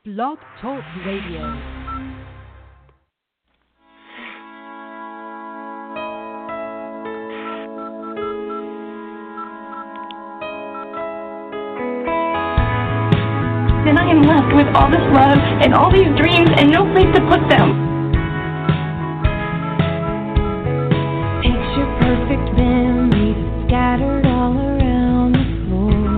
Blog Talk Radio. Then I am left with all this love and all these dreams and no place to put them. Picture perfect memories scattered all around the floor.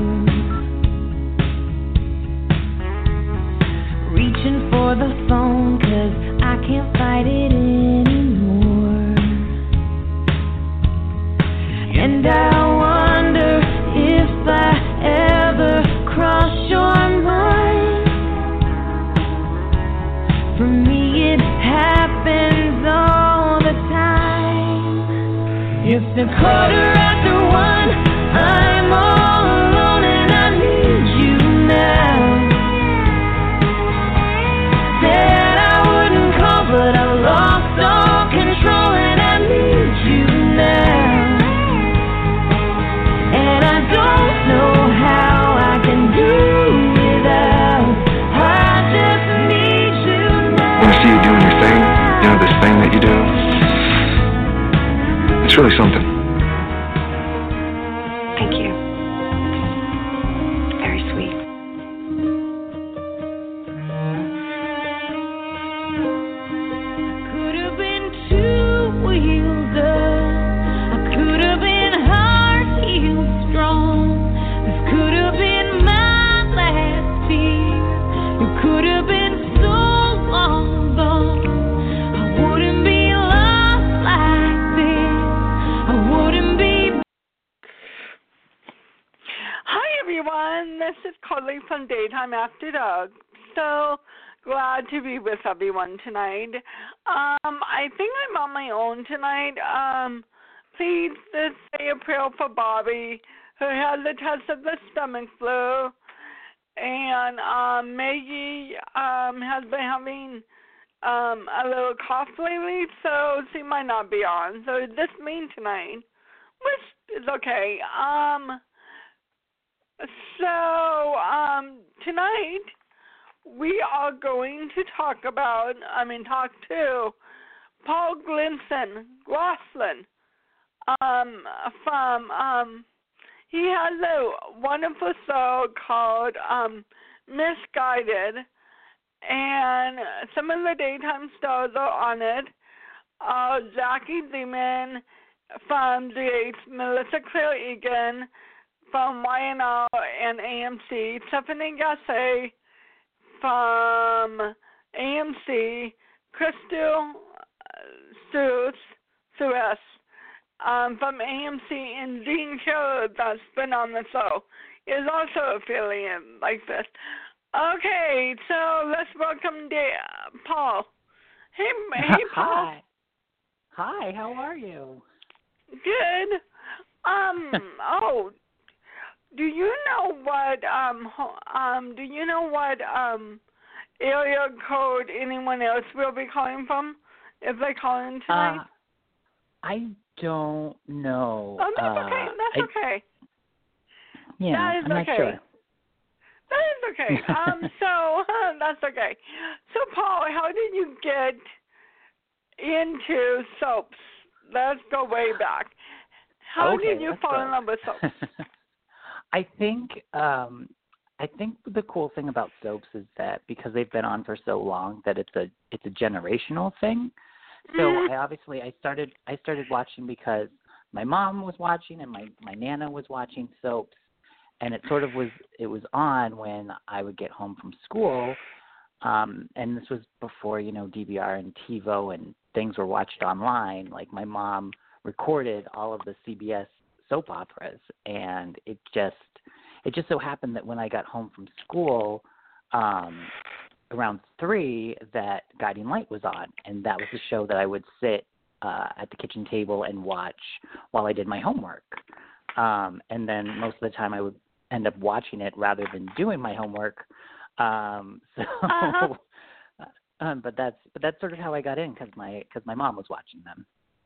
Reaching for the phone 'cause I can't fight it anymore. And I wonder if I ever cross your mind. For me it happens all the time. It's a quarter after one, I'm all alone and I need you now. Said I wouldn't call but I lost all control and I need you now. And I don't know how I can do without. I just need you now. When I see you doing your thing, you know, this thing that you do, it's really something. Thank you. Very sweet. Could have been two wheels up. I could have been heart healed strong. This could have been my last tear. You could have been so long gone. I wouldn't be lost like this. I wouldn't be. Hi everyone, this is Carly from Daytime After Dark. So glad to be with everyone tonight. I think I'm on my own tonight. Please just say a prayer for Bobby, who had the test of the stomach flu, and Maggie has been having a little cough lately, so she might not be on. So just me tonight, which is okay. Tonight we are going to talk to Paul Glossland from he has a wonderful show called Misguided, and some of the daytime stars are on it. Jackie Zeman from DH, Melissa Claire Egan from YNR and AMC, Stephanie Gasse from AMC, Crystal Suez from AMC, and Dean Keller, that's been on the show, is also affiliated like this. Okay, so let's welcome Paul. Hey, Paul. Hi, how are you? Good. Do you know what area code anyone else will be calling from if they call in tonight? I don't know. Oh, that's okay. That's okay. Yeah, that is I'm not okay. sure. That is okay. So that's okay. So, Paul, how did you get into soaps? Let's go way back. How did you fall in love with soaps? I think the cool thing about soaps is that because they've been on for so long that it's a generational thing. So I started watching because my mom was watching and my nana was watching soaps, and it was on when I would get home from school, and this was before DVR and TiVo and things were watched online. Like my mom recorded all of the CBS soap operas, and it just so happened that when I got home from school around 3 that Guiding Light was on, and that was the show that I would sit at the kitchen table and watch while I did my homework, and then most of the time I would end up watching it rather than doing my homework, but that's sort of how I got in because my mom was watching them.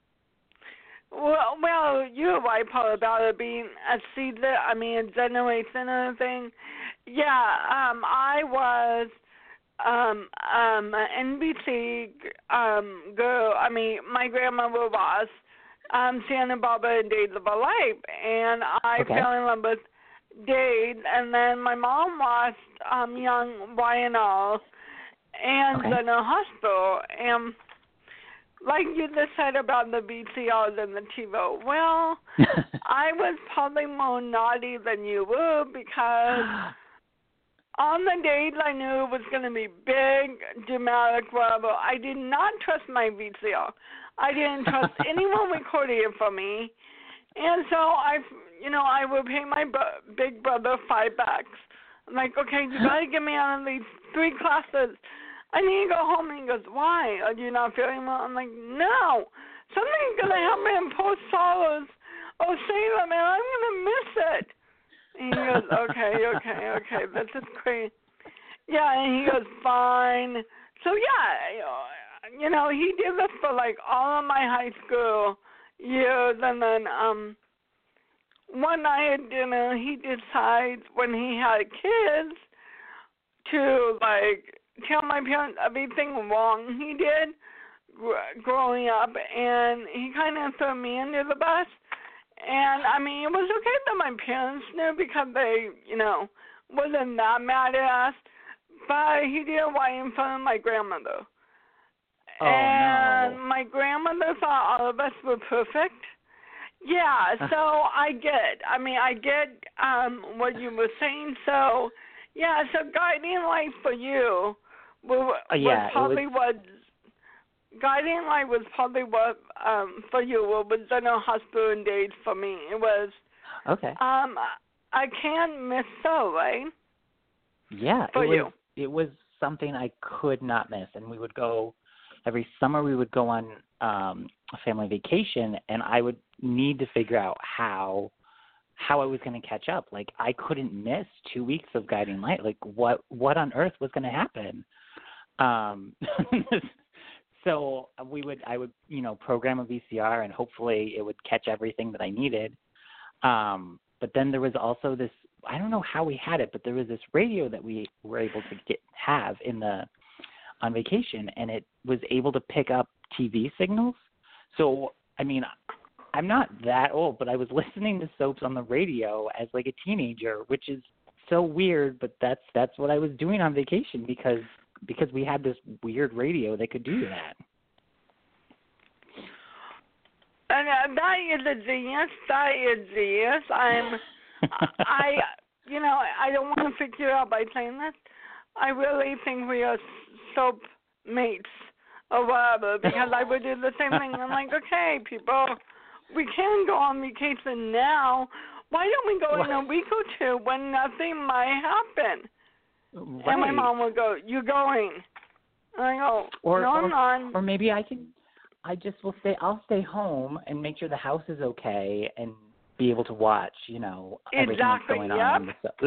Well, you're right, Paul, about it being a generation thing. Yeah, I was NBC girl. I mean, my grandmother was Santa Barbara and Days of Our Life, and I fell in love with Dade, and then my mom watched young YNL and then a hospital, and like you just said about the VCRs and the TiVo, well, I was probably more naughty than you were because on the days I knew it was going to be big, dramatic, whatever, I did not trust my VCR. I didn't trust anyone recording it for me, and so I would pay my big brother $5. I'm like, okay, you got to get me out of these 3 classes. I need to go home. And he goes, why? Are you not feeling well? I'm like, no. Something's going to happen in Port Solos or Salem, and I'm going to miss it. And he goes, okay, this is great. Yeah, and he goes, fine. So, yeah, he did this for, like, all of my high school years, and then one night at dinner, he decides when he had kids to, like, tell my parents everything wrong he did growing up, and he kind of threw me under the bus. And, I mean, it was okay that my parents knew because they, wasn't that mad at us, but he did it right in front of my grandmother. Oh, and no. my grandmother thought all of us were perfect. Yeah, so I get. I mean, I get what you were saying. So, yeah, so guiding light for you was probably what guiding light was probably what for you was General Hospital and Days for me. It was I can't miss so, right? Yeah, for you. It was something I could not miss, and we would go every summer. We would go on a family vacation, and I would need to figure out how I was going to catch up. Like, I couldn't miss 2 weeks of Guiding Light. Like, what on earth was going to happen? So I would program a VCR, and hopefully it would catch everything that I needed. But then there was also this, I don't know how we had it, but there was this radio that we were able to have on vacation, and it was able to pick up TV signals. So, I mean, I'm not that old, but I was listening to soaps on the radio as like a teenager, which is so weird, but that's what I was doing on vacation because we had this weird radio that could do that. And that is a genius. I don't want to figure out by saying this. I really think we are soap mates or whatever, because I would do the same thing. I'm like, okay, people, we can go on vacation now. Why don't we go in a week or two when nothing might happen? Right. And my mom would go, you going? And I go, I'm not. Or maybe I will stay home and make sure the house is okay and be able to watch, everything that's going on.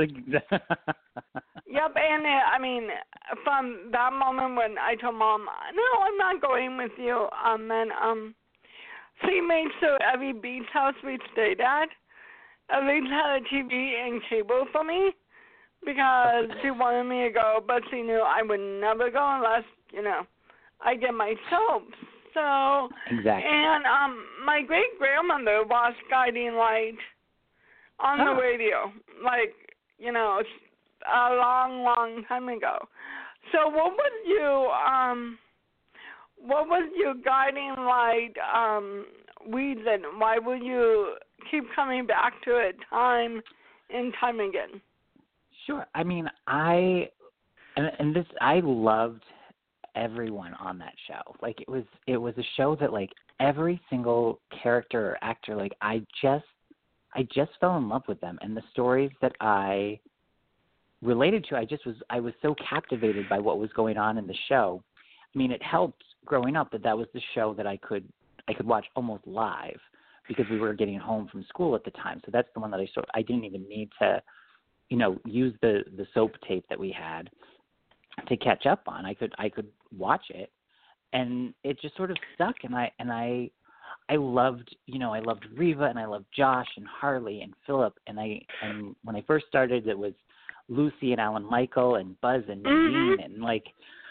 Yep, and I mean, from that moment when I told Mom, no, I'm not going with you, then she made sure every beach house we stayed at least had a TV and cable for me, because she wanted me to go, but she knew I would never go unless, I get my soaps. So, exactly. And my great-grandmother watched Guiding Light on the radio, like, a long, long time ago. So what was your Guiding Light reason? Why would you keep coming back to it time and time again? Sure. I mean, I loved everyone on that show. Like, it was a show that, like, every single character or actor, like, I just fell in love with them, and the stories that I related to, I was so captivated by what was going on in the show. I mean, it helped growing up that was the show that I could watch almost live because we were getting home from school at the time. So that's the one that I didn't even need to, use the soap tape that we had to catch up on. I could watch it, and it just sort of stuck. And I loved, I loved Reva, and I loved Josh and Harley and Philip. And when I first started, it was Lucy and Alan Michael and Buzz and Nadine and like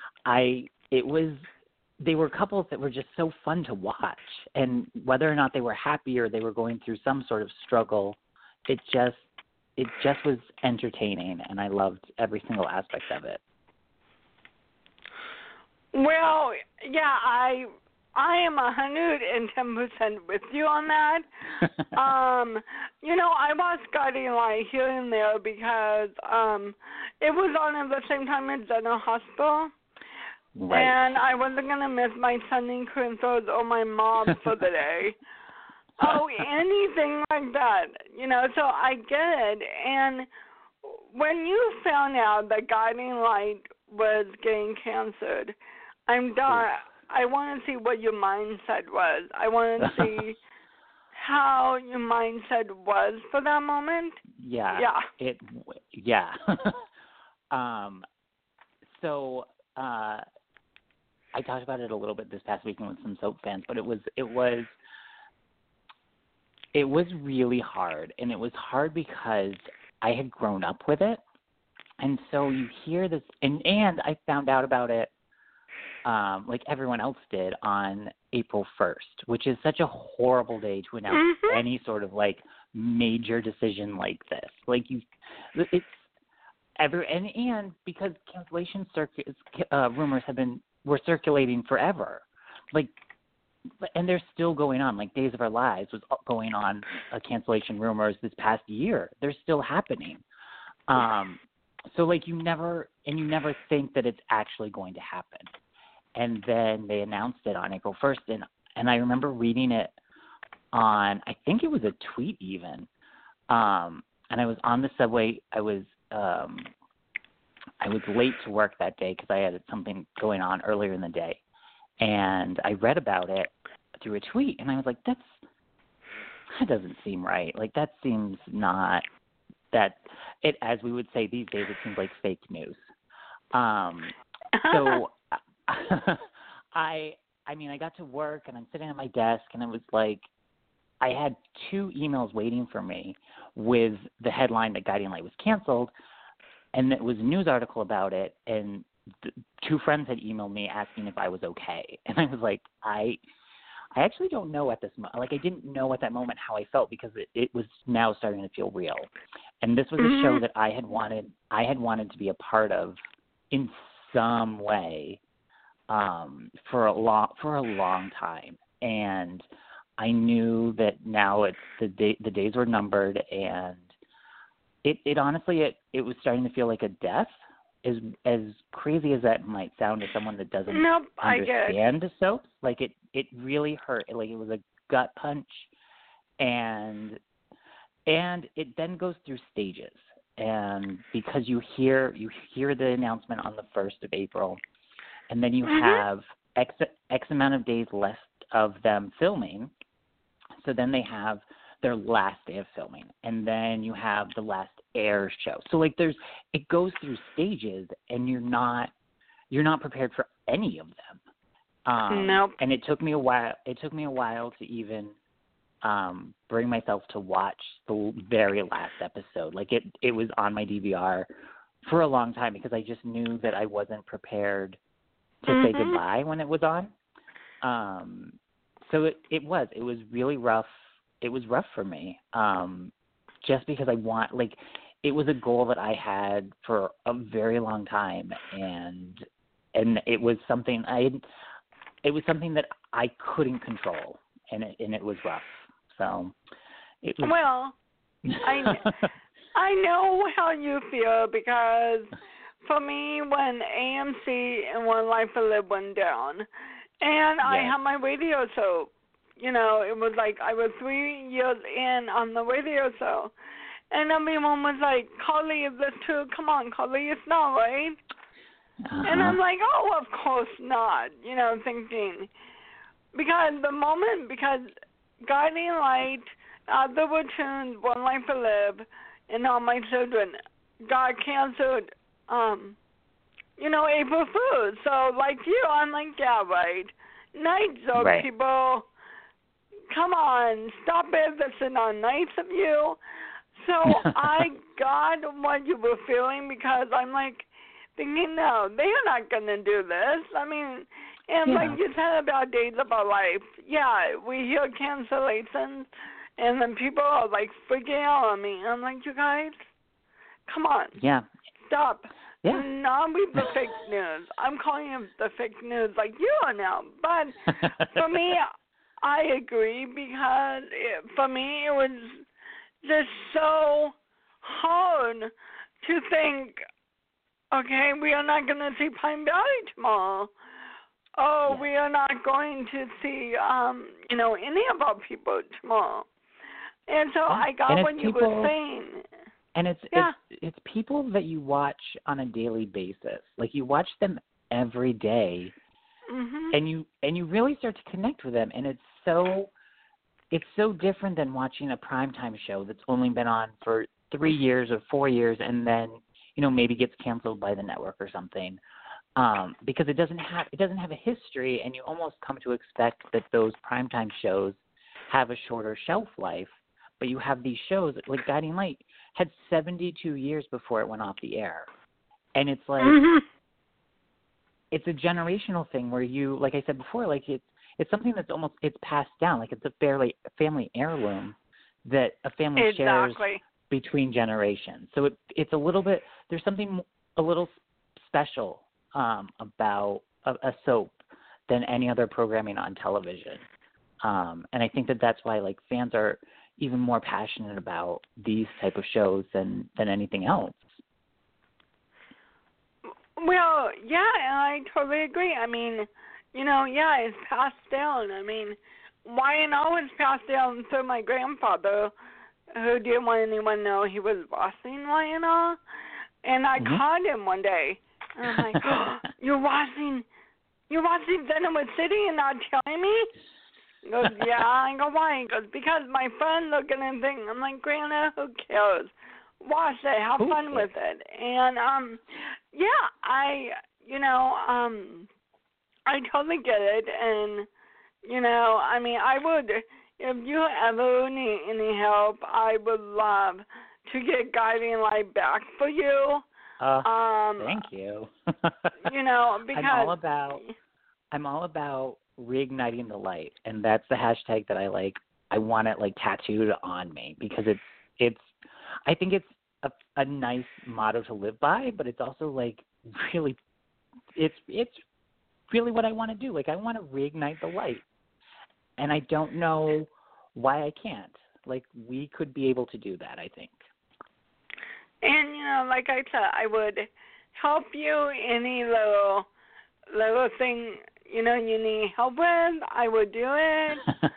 they were couples that were just so fun to watch, and whether or not they were happy or they were going through some sort of struggle, it just was entertaining, and I loved every single aspect of it. Well, yeah, I am 110% with you on that. I watched Guiding Light here and there because it was on at the same time as General Hospital. Right. And I wasn't going to miss my Sunday Crimsons or my mom for the day. Anything like that, so I get it. And when you found out that Guiding Light was getting canceled, I'm done. I want to see what your mindset was. I want to see how your mindset was for that moment. Yeah. So I talked about it a little bit this past weekend with some soap fans, but it was really hard, and it was hard because I had grown up with it, and so you hear this, and I found out about it like everyone else did on April 1st, which is such a horrible day to announce any sort of like major decision like this. Like and because cancellation rumors were circulating forever, like, and they're still going on. Like Days of Our Lives was going on, cancellation rumors this past year. They're still happening. So like you never think that it's actually going to happen. And then they announced it on April 1st, and I remember reading it on, I think it was a tweet even, and I was on the subway. I was late to work that day because I had something going on earlier in the day, and I read about it through a tweet, and I was like, that doesn't seem right. Like that seems not that it, as we would say these days, it seems like fake news. So I got to work, and I'm sitting at my desk, and it was like I had 2 emails waiting for me with the headline that Guiding Light was canceled, and it was a news article about it, and 2 friends had emailed me asking if I was okay. And I was like, I actually don't know at this moment. Like, I didn't know at that moment how I felt because it was now starting to feel real. And this was a show that I had wanted to be a part of in some way for a long time. And I knew that now the days were numbered, and it honestly was starting to feel like a death. As crazy as that might sound to someone that doesn't understand the soaps, like it really hurt. Like it was a gut punch, and it then goes through stages. And because you hear the announcement on the 1st of April, and then you have X amount of days left of them filming. So then they have their last day of filming, and then you have the last air show. So like it goes through stages, and you're not prepared for any of them. Nope. And it took me a while to even bring myself to watch the very last episode. Like it was on my DVR for a long time because I just knew that I wasn't prepared to say goodbye when it was on. So it was really rough. It was rough for me, just because it was a goal that I had for a very long time, and it was something that I couldn't control, and it was rough. So it was. Well, I know how you feel because for me, when AMC and One Life to Live went down, and I had my radio show. It was like I was 3 years in on the radio show. And everyone was like, Carly, is this true? Come on, Carly, it's not, right? And I'm like, oh, of course not, thinking. Because Guiding Light, The Return, One Life to Live, and All My Children got canceled, April Fool's. So, like you, I'm like, yeah, right. Night joke, people. Come on, stop it. This is not nice of you. So I got what you were feeling because I'm like thinking, no, they're not going to do this. I mean, and like you said about Days of Our Life, yeah, we hear cancellations, and then people are like freaking out on me. I'm like, you guys, come on. Yeah. Stop. Yeah. Do not read the fake news. I'm calling it the fake news like you are now. But for me, I agree because for me it was just so hard to think, okay, we are not going to see Pine Valley tomorrow. Oh, we are not going to see, any of our people tomorrow. And so I got what you were saying. And it's people that you watch on a daily basis. Like you watch them every day, and you really start to connect with them. And it's so different than watching a primetime show that's only been on for 3 years or 4 years, and then maybe gets canceled by the network or something. Because it doesn't have a history, and you almost come to expect that those primetime shows have a shorter shelf life. But you have these shows like Guiding Light had 72 years before it went off the air, and it's like it's a generational thing where you, like I said before, like it's something that's almost it's passed down, like it's a family heirloom that a family shares between generations. So it's a little bit, there's something a little special about a soap than any other programming on television. And I think that's why like fans are even more passionate about these type of shows than anything else. Well, yeah, and I totally agree. I mean, it's passed down. I mean, YNO was passed down through my grandfather, who didn't want anyone to know he was watching YNO. And I caught him one day. And I'm like, oh, you're watching Denver City and not telling me? He goes, yeah. I go, why? He goes, because my friend looking and thinking. I'm like, Grandma, who cares? Watch it. Have fun with it. And, I totally get it. And, I mean, I would, if you ever need any help, I would love to get Guiding Light back for you. Thank you. Because I'm all about reigniting the light, and that's the hashtag that I like. I want it like tattooed on me because it's I think it's a nice motto to live by, but it's also like really it's really what I want to do. Like I want to reignite the light, and I don't know why I can't. Like we could be able to do that, I think. And like I said, I would help you any little thing you need help with. I would do it.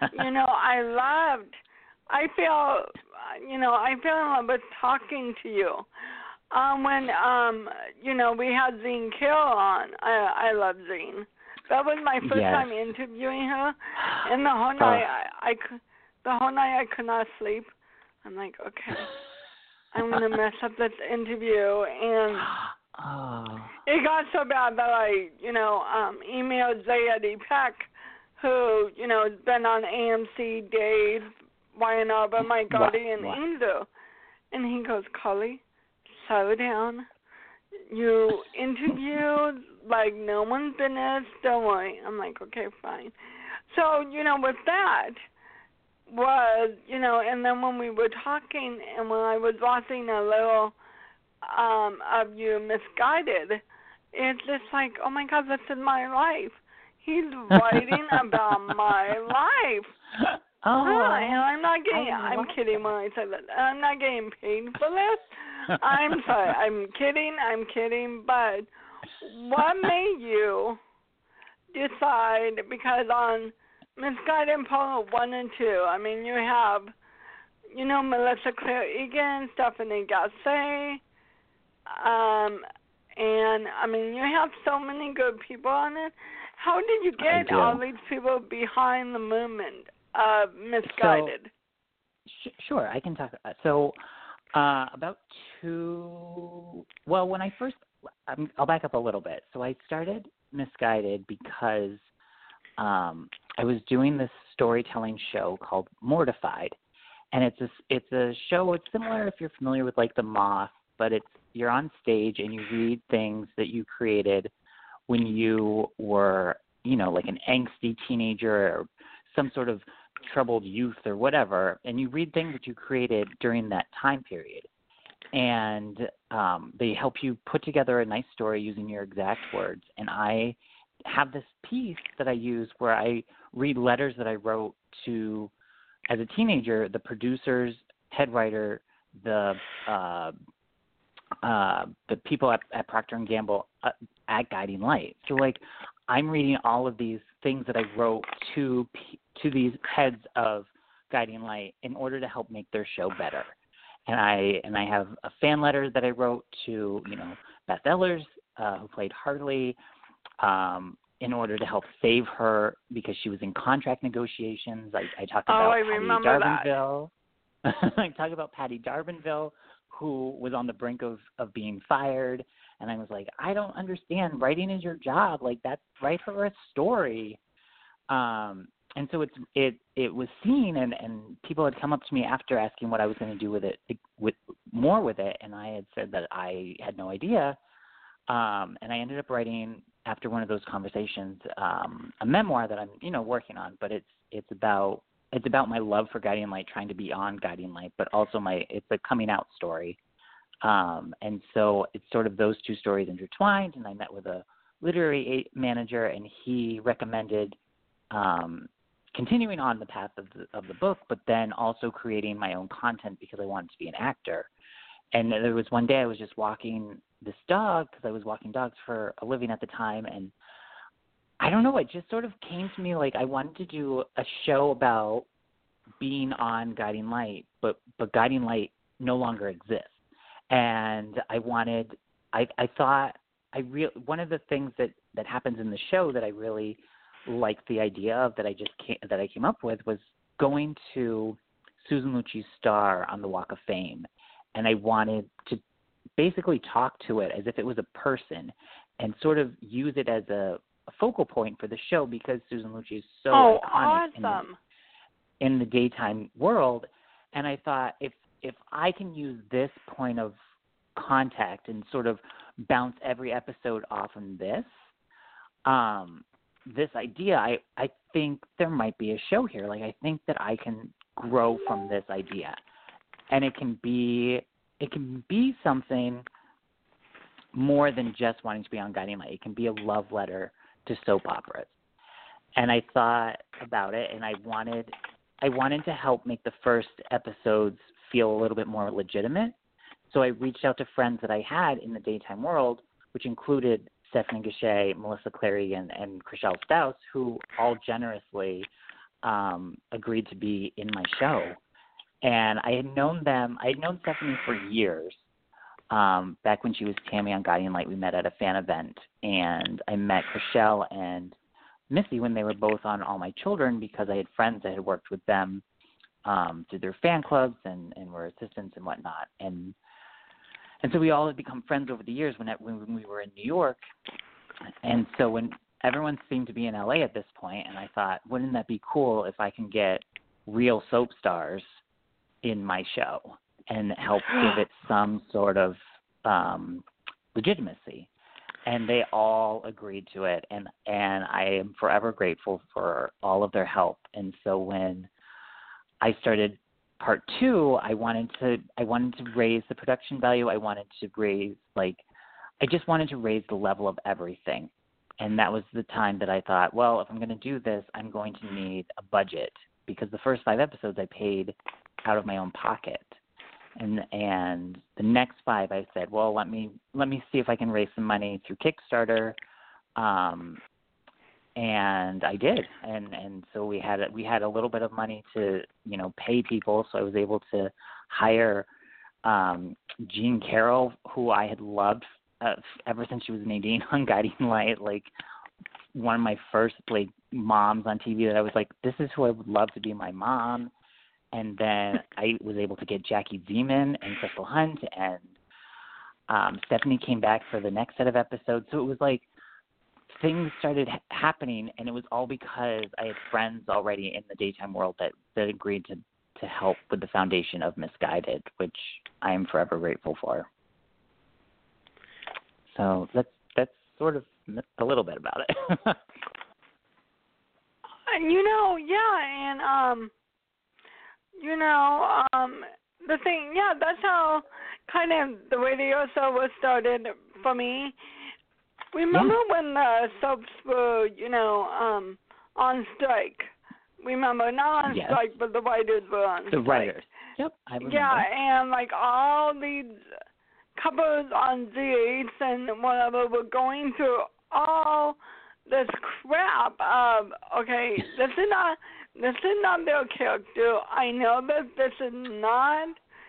I feel in love with talking to you. When we had Zine Kill on, I love Zine. That was my first time interviewing her, and the whole night I could not sleep. I'm like, okay, I'm gonna mess up this interview, and it got so bad that I, emailed Zayadi Peck, who, has been on AMC, Dave, YNO, My Guardian Angel, and he goes, Carly, slow down. You interviewed like no one's business. Don't worry. I'm like, okay, fine. So, with that was, and then when we were talking and when I was watching a little of you Misguided, it's just like, oh my God, this is my life. He's writing about my life. And I'm not getting, I'm kidding when I say that. I'm not getting paid for this. I'm sorry. I'm kidding. But what made you decide, because on Misguided Part 1 and 2, I mean, you have, Melissa Claire Egan, Stephanie Gassé, and, I mean, you have so many good people on it. How did you get all these people behind the movement of Misguided? Sure, I can talk. So, when I first, I'll back up a little bit. So I started Misguided because I was doing this storytelling show called Mortified, And it's a show. It's similar if you're familiar with like The Moth, but you're on stage and you read things that you created when you were, like an angsty teenager or some sort of troubled youth or whatever, and you read things that you created during that time period. And they help you put together a nice story using your exact words. And I have this piece that I use where I read letters that I wrote to, as a teenager, the producers, head writer, the people at Procter & Gamble at Guiding Light. So, like, I'm reading all of these things that I wrote to these heads of Guiding Light in order to help make their show better. And I have a fan letter that I wrote to, Beth Ehlers, who played Hartley, in order to help save her because she was in contract negotiations. I talked about Patty Darbanville. I talked about Patty Darbanville, who was on the brink of being fired. And I was like, I don't understand. Writing is your job. Like, write her a story. And so it was seen, and people had come up to me after asking what I was going to do with it, more with it, and I had said that I had no idea. And I ended up writing, after one of those conversations, a memoir that I'm working on. But it's about my love for Guiding Light, trying to be on Guiding Light, but also it's a coming out story. And so it's sort of those two stories intertwined. And I met with a literary manager, and he recommended continuing on the path of the book, but then also creating my own content because I wanted to be an actor. And there was one day I was just walking this dog, because I was walking dogs for a living at the time, and I don't know, it just sort of came to me like I wanted to do a show about being on Guiding Light, but Guiding Light no longer exists. And one of the things that happens in the show that I really liked the idea of, that I came up with, was going to Susan Lucci's star on the Walk of Fame. And I wanted to basically talk to it as if it was a person and sort of use it as a focal point for the show, because Susan Lucci is so iconic awesome. in the daytime world. And I thought, if I can use this point of contact and sort of bounce every episode off of this idea, I think there might be a show here. Like, I think that I can grow from this idea, and it can be something more than just wanting to be on Guiding Light. It can be a love letter to soap operas. And I thought about it, and I wanted to help make the first episodes feel a little bit more legitimate. So I reached out to friends that I had in the daytime world, which included Stephanie Gachet, Melissa Clary, and Chriselle Staus, who all generously agreed to be in my show. And I had known Stephanie for years. Back when she was Tammy on Guiding Light, we met at a fan event, and I met Chriselle and Missy when they were both on All My Children, because I had friends that had worked with them through their fan clubs and were assistants and whatnot. And so we all had become friends over the years when we were in New York. And so when everyone seemed to be in LA at this point, and I thought, wouldn't that be cool if I can get real soap stars in my show and help give it some sort of legitimacy? And they all agreed to it, and I am forever grateful for all of their help. And so when I started part 2, I wanted to raise the production value. I just wanted to raise the level of everything. And that was the time that I thought, well, if I'm going to do this, I'm going to need a budget, because the first 5 episodes I paid out of my own pocket. And the next 5 I said, well, let me see if I can raise some money through Kickstarter. And I did. And so we had a little bit of money to, pay people. So I was able to hire Jean Carroll, who I had loved ever since she was Nadine on Guiding Light, like one of my first moms on TV that I was like, this is who I would love to be my mom. And then I was able to get Jackie Zeman and Crystal Hunt, and Stephanie came back for the next set of episodes. So it was like things started happening, and it was all because I had friends already in the daytime world that agreed to help with the foundation of Misguided, which I am forever grateful for. So that's sort of a little bit about it. The thing, that's how kind of the radio show was started for me. Remember when the soaps were, on strike? Remember, not on strike, but the writers were on strike. The writers. Yep, I remember. Yeah, and like all these couples on ZH and whatever were going through all this crap of, okay, this is not their character. I know that this is not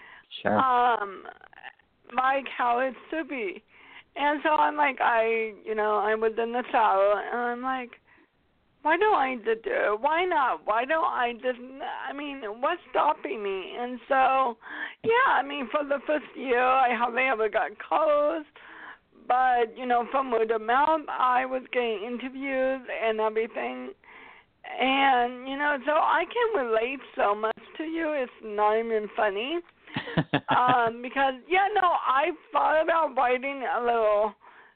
like how it should be. And so I'm like, I was in the shower and I'm like, why don't I just do it? Why not? Why don't I just, what's stopping me? And so, for the first year, I hardly ever got calls. But, from word of mouth, I was getting interviews and everything. And, so I can relate so much to you. It's not even funny. Because, I thought about writing a little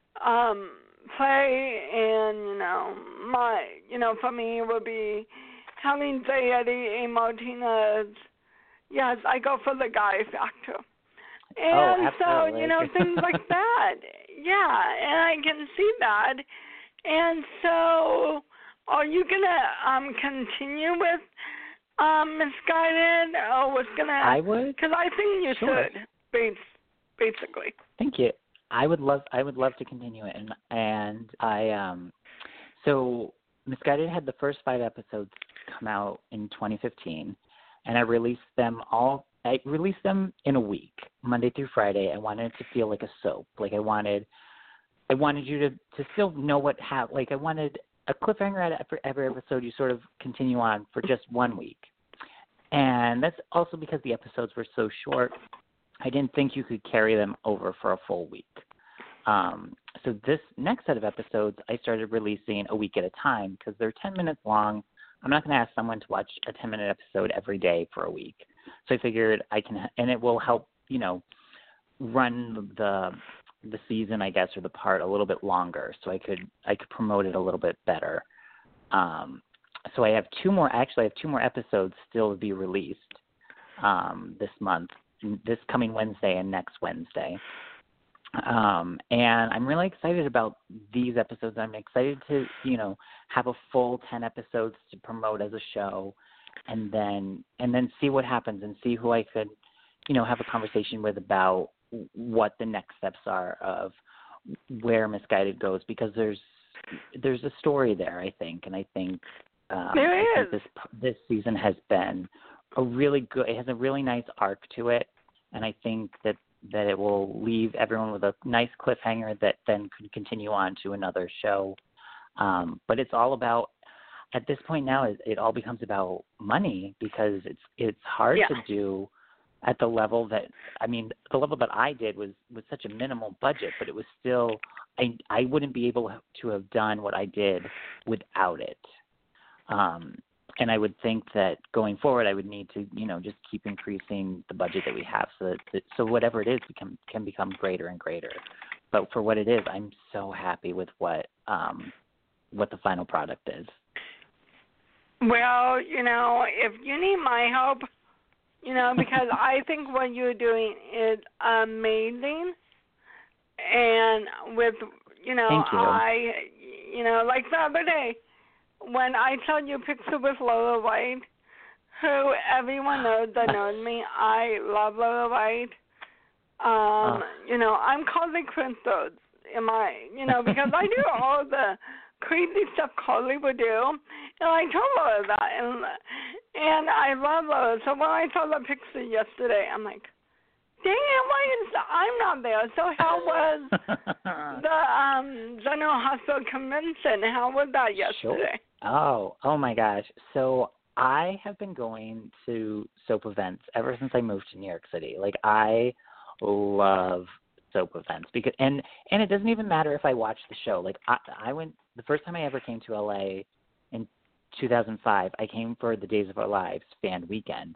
play, and, for me it would be telling J. Eddie A. Martinez, yes, I go for the guy factor. And so, things like that. Yeah, and I can see that. And so, are you going to continue with Misguided, or what's going to... I would. Because I think you should, basically. Thank you. I would love to continue it, and I so Misguided had the first 5 episodes come out in 2015, and I released them in a week, Monday through Friday. I wanted it to feel like a soap. Like I wanted you to still know what happened. Like I wanted a cliffhanger at every episode. You sort of continue on for just 1 week, and that's also because the episodes were so short. I didn't think you could carry them over for a full week. So this next set of episodes, I started releasing a week at a time because they're 10 minutes long. I'm not going to ask someone to watch a 10-minute episode every day for a week. So I figured I can, and it will help, run the season, I guess, or the part a little bit longer. So I could promote it a little bit better. So I have 2 more episodes still to be released this month. This coming Wednesday and next Wednesday. And I'm really excited about these episodes. I'm excited to, have a full 10 episodes to promote as a show, and then see what happens and see who I could, have a conversation with about what the next steps are of where Misguided goes, because there's a story there, I think, and I think there is. This season has been it has a really nice arc to it, and I think that it will leave everyone with a nice cliffhanger that then could continue on to another show. But it's all about, at this point now, it all becomes about money, because it's hard to do at the level that, the level that I did was such a minimal budget, but it was still, I wouldn't be able to have done what I did without it. And I would think that going forward, I would need to, just keep increasing the budget that we have, so whatever it is can become greater and greater. But for what it is, I'm so happy with what the final product is. Well, if you need my help, because I think what you're doing is amazing, and with, Thank you. Like the other day, when I told you Picture with Lola White, who everyone knows that knows me, I love Lola White. I'm Carly Quintos, because I do all the crazy stuff Carly would do, and I told Lola that, and I love Lola. So when I saw the picture yesterday, I'm like, dang it, I'm not there. So how was the General Hospital Convention? How was that yesterday? Sure. Oh my gosh. So I have been going to soap events ever since I moved to New York City. Like, I love soap events, because and it doesn't even matter if I watch the show. Like, I went, the first time I ever came to LA in 2005, I came for the Days of Our Lives fan weekend.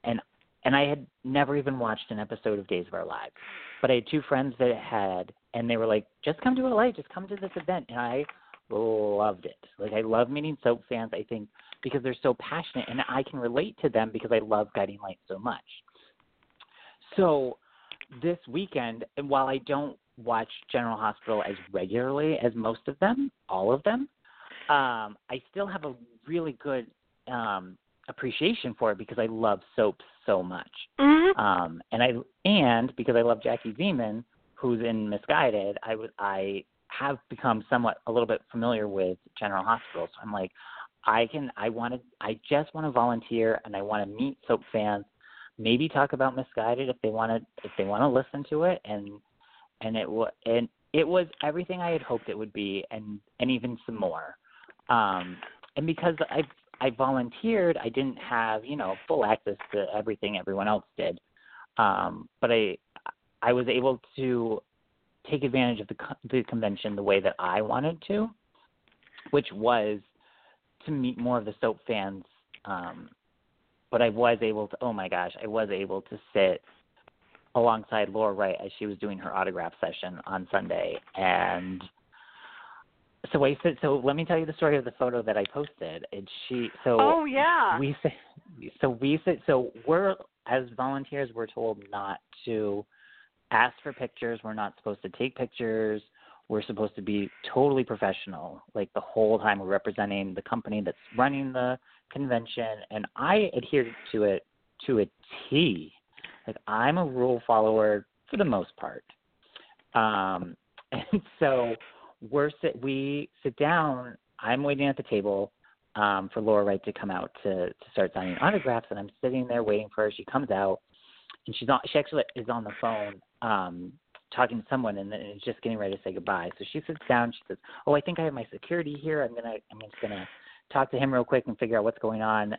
and I had never even watched an episode of Days of Our Lives. But I had two friends that had, and they were like, just come to LA, just come to this event. And I loved it. Like, I love meeting soap fans, I think, because they're so passionate, and I can relate to them because I love Guiding Light so much. So this weekend, and while I don't watch General Hospital as regularly as most of them, all of them, I still have a really good appreciation for it because I love soaps so much. Mm-hmm. And because I love Jackie Zeman, who's in Misguided, I have become somewhat a little bit familiar with General Hospital. So I'm like, I just want to volunteer, and I want to meet soap fans, maybe talk about Misguided if they want to listen to it, and it was everything I had hoped it would be, and even some more. And because I volunteered, I didn't have, full access to everything everyone else did. But I was able to take advantage of the convention the way that I wanted to, which was to meet more of the soap fans. But I was able to sit alongside Laura Wright as she was doing her autograph session on Sunday. And so let me tell you the story of the photo that I posted. Oh yeah. We're, as volunteers, we're told not to ask for pictures. We're not supposed to take pictures. We're supposed to be totally professional. Like, the whole time we're representing the company that's running the convention, and I adhered to it to a T. Like, I'm a rule follower for the most part. And so we sit down. I'm waiting at the table for Laura Wright to come out to start signing autographs, and I'm sitting there waiting for her. She comes out, and she actually is on the phone talking to someone, and then is just getting ready to say goodbye. So she sits down. She says, "Oh, I think I have my security here. I'm just gonna talk to him real quick and figure out what's going on.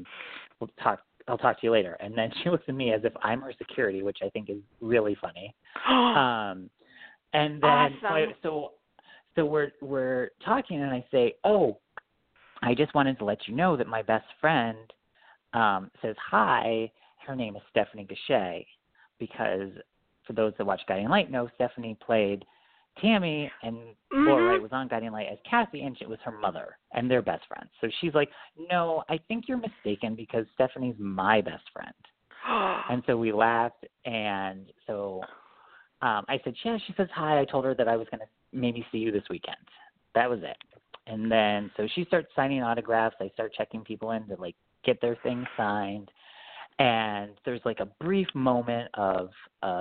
I'll talk to you later." And then she looks at me as if I'm her security, which I think is really funny. And then awesome. so we're talking, and I say, "Oh, I just wanted to let you know that my best friend says hi. Her name is Stephanie Gachet," because for those that watch Guiding Light know, Stephanie played Tammy, and Laura Wright was on Guiding Light as Cassie, and it was her mother, and they're best friends. So she's like, "No, I think you're mistaken because Stephanie's my best friend." And so we laughed, and so I said, "Yeah." She says hi. I told her that I was going to maybe see you this weekend. That was it. And then so she starts signing autographs. I start checking people in to like get their things signed, and there's like a brief moment of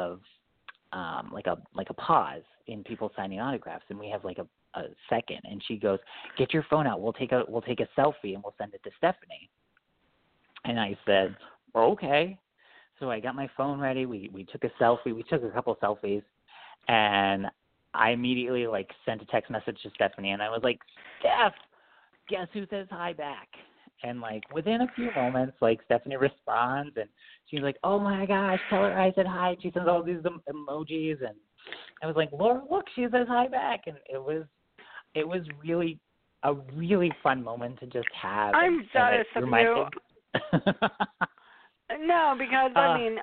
like a pause in people signing autographs, and we have like a second, and she goes, "Get your phone out. We'll take a selfie and we'll send it to Stephanie." And I said, "Okay." So I got my phone ready. We took a selfie. We took a couple selfies, and I immediately like sent a text message to Stephanie, and I was like, "Steph, guess who says hi back?" And like within a few moments, like Stephanie responds, and she's like, "Oh my gosh, tell her I said hi." She sends all these emojis, and I was like, "Laura, look, she says hi back." And it was really a really fun moment to just have. I'm jealous of you. No, because I mean,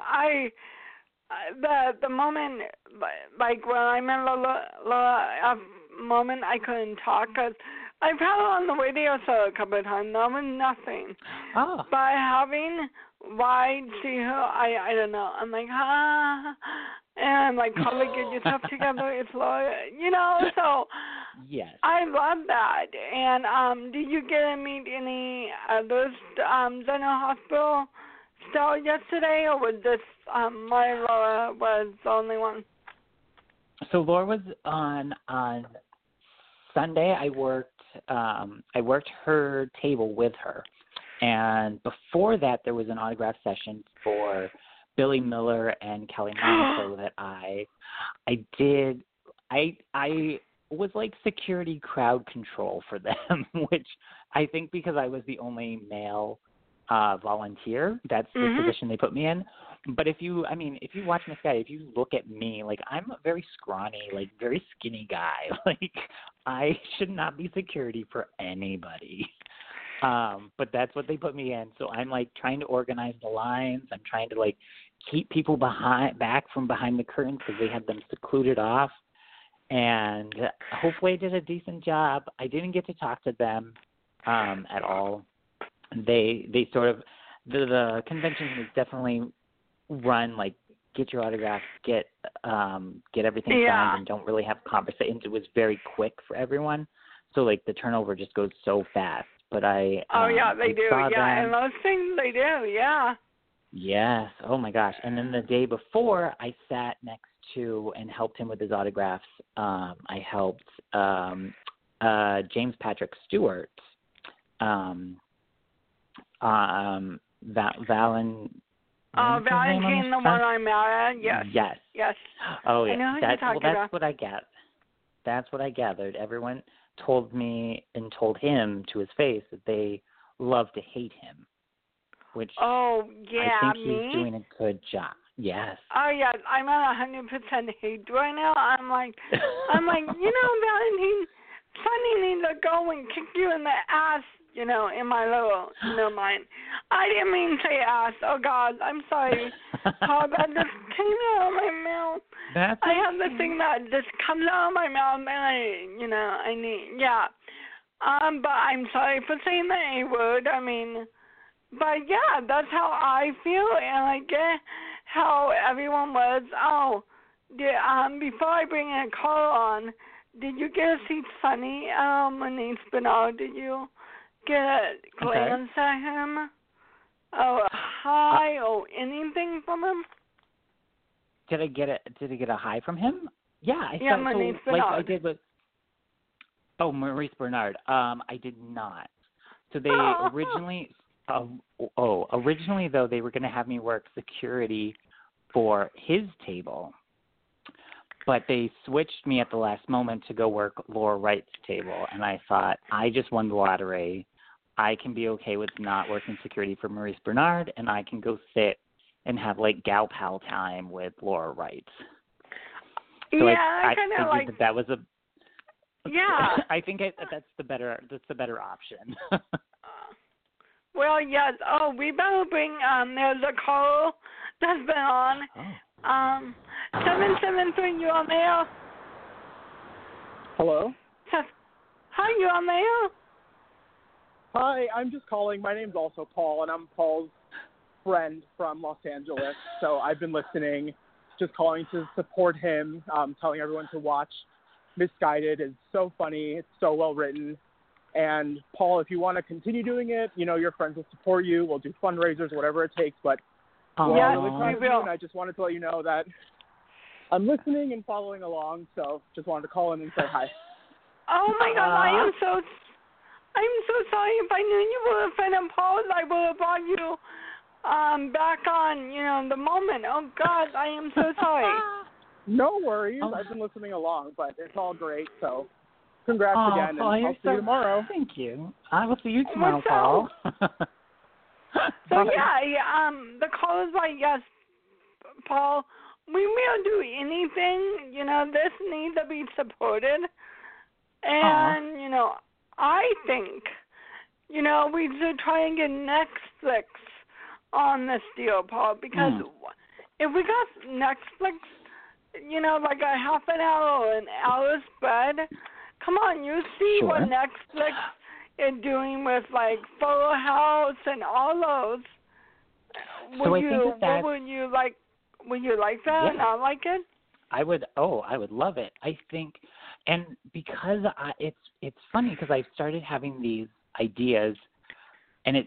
the moment, like when I met Lola, moment I couldn't talk because I've had her on the radio show a couple of times. That was nothing. Oh. By having Wide see her, I don't know. I'm like, and I'm like, probably get yourself together. It's Laura, So yes, I love that. And did you get to meet any others? General Hospital still yesterday, or was this Laura was the only one? So Laura was on Sunday. I worked her table with her, and before that there was an autograph session for Billy Miller and Kelly Monaco that I did. I was like security crowd control for them, which I think because I was the only male volunteer, that's the position they put me in. But if you watch Misguided, if you look at me, like I'm a very scrawny, like very skinny guy. Like I should not be security for anybody. But that's what they put me in. So I'm like trying to organize the lines. I'm trying to like keep people back from behind the curtains because they had them secluded off. And hopefully I did a decent job. I didn't get to talk to them at all. They sort of the convention was definitely run like get your autograph, get everything signed, and don't really have conversations. It was very quick for everyone, so like the turnover just goes so fast. But they do. Yeah, and those things they do. Yeah. Yes. Oh my gosh. And then the day before, I sat next to and helped him with his autographs. I helped James Patrick Stewart. Valentine, the one I married. Yes. Yes. Oh yeah. I know who you're talking about. That's what I got. That's what I gathered. Everyone told me and told him to his face that they love to hate him, which I think he's doing a good job. Yes. Oh yeah, I'm at 100% hate right now. I'm like, Valentine, Sonny needs to go and kick you in the ass. In my little, mind. I didn't mean to say ass. Oh, God, I'm sorry. Oh, that just came out of my mouth. I have this thing that just comes out of my mouth, and I need, yeah. But I'm sorry for saying the A word. I mean, but yeah, that's how I feel, and I get how everyone was. Oh, before I bring a call on, did you get to see Sonny, Manice Bernard? Did you get a glance at him? Oh, a hi, anything from him? Did I get a hi from him? Yeah, I saw Manice Bernard. Like I did with Maurice Bernard. I did not. So they originally though they were going to have me work security for his table, but they switched me at the last moment to go work Laura Wright's table, and I thought I just won the lottery. I can be okay with not working security for Maurice Bernard, and I can go sit and have like gal pal time with Laura Wright. So I kind of like that was a. Yeah. I think that's the better option. Well, yes. Oh, we better bring. There's a call that's been on. 773. You on there? Hello. Hi, you on there? Hi, I'm just calling. My name's also Paul, and I'm Paul's friend from Los Angeles. So I've been listening, just calling to support him, telling everyone to watch Misguided. It's so funny. It's so well written. And Paul, if you want to continue doing it, your friends will support you. We'll do fundraisers, whatever it takes. But really proud of you, and I just wanted to let you know that I'm listening and following along. So just wanted to call in and say hi. Oh my God, I'm so sorry. If I knew you were a friend of Paul's, I would have brought you back on, the moment. Oh God, I am so sorry. No worries. I've been listening along, but it's all great. So congrats again, and I'll see you tomorrow. Thank you. I will see you tomorrow, Paul. So the call is like, yes, Paul, we will do anything. This needs to be supported. And, I think, we should try and get Netflix on this deal, Paul, because if we got Netflix, like a half an hour or an hour spread, come on, you see what Netflix is doing with, like, Full House and all those. Would you like that? Yeah. Not like it? I would love it. I think, and because it's funny because I started having these ideas, and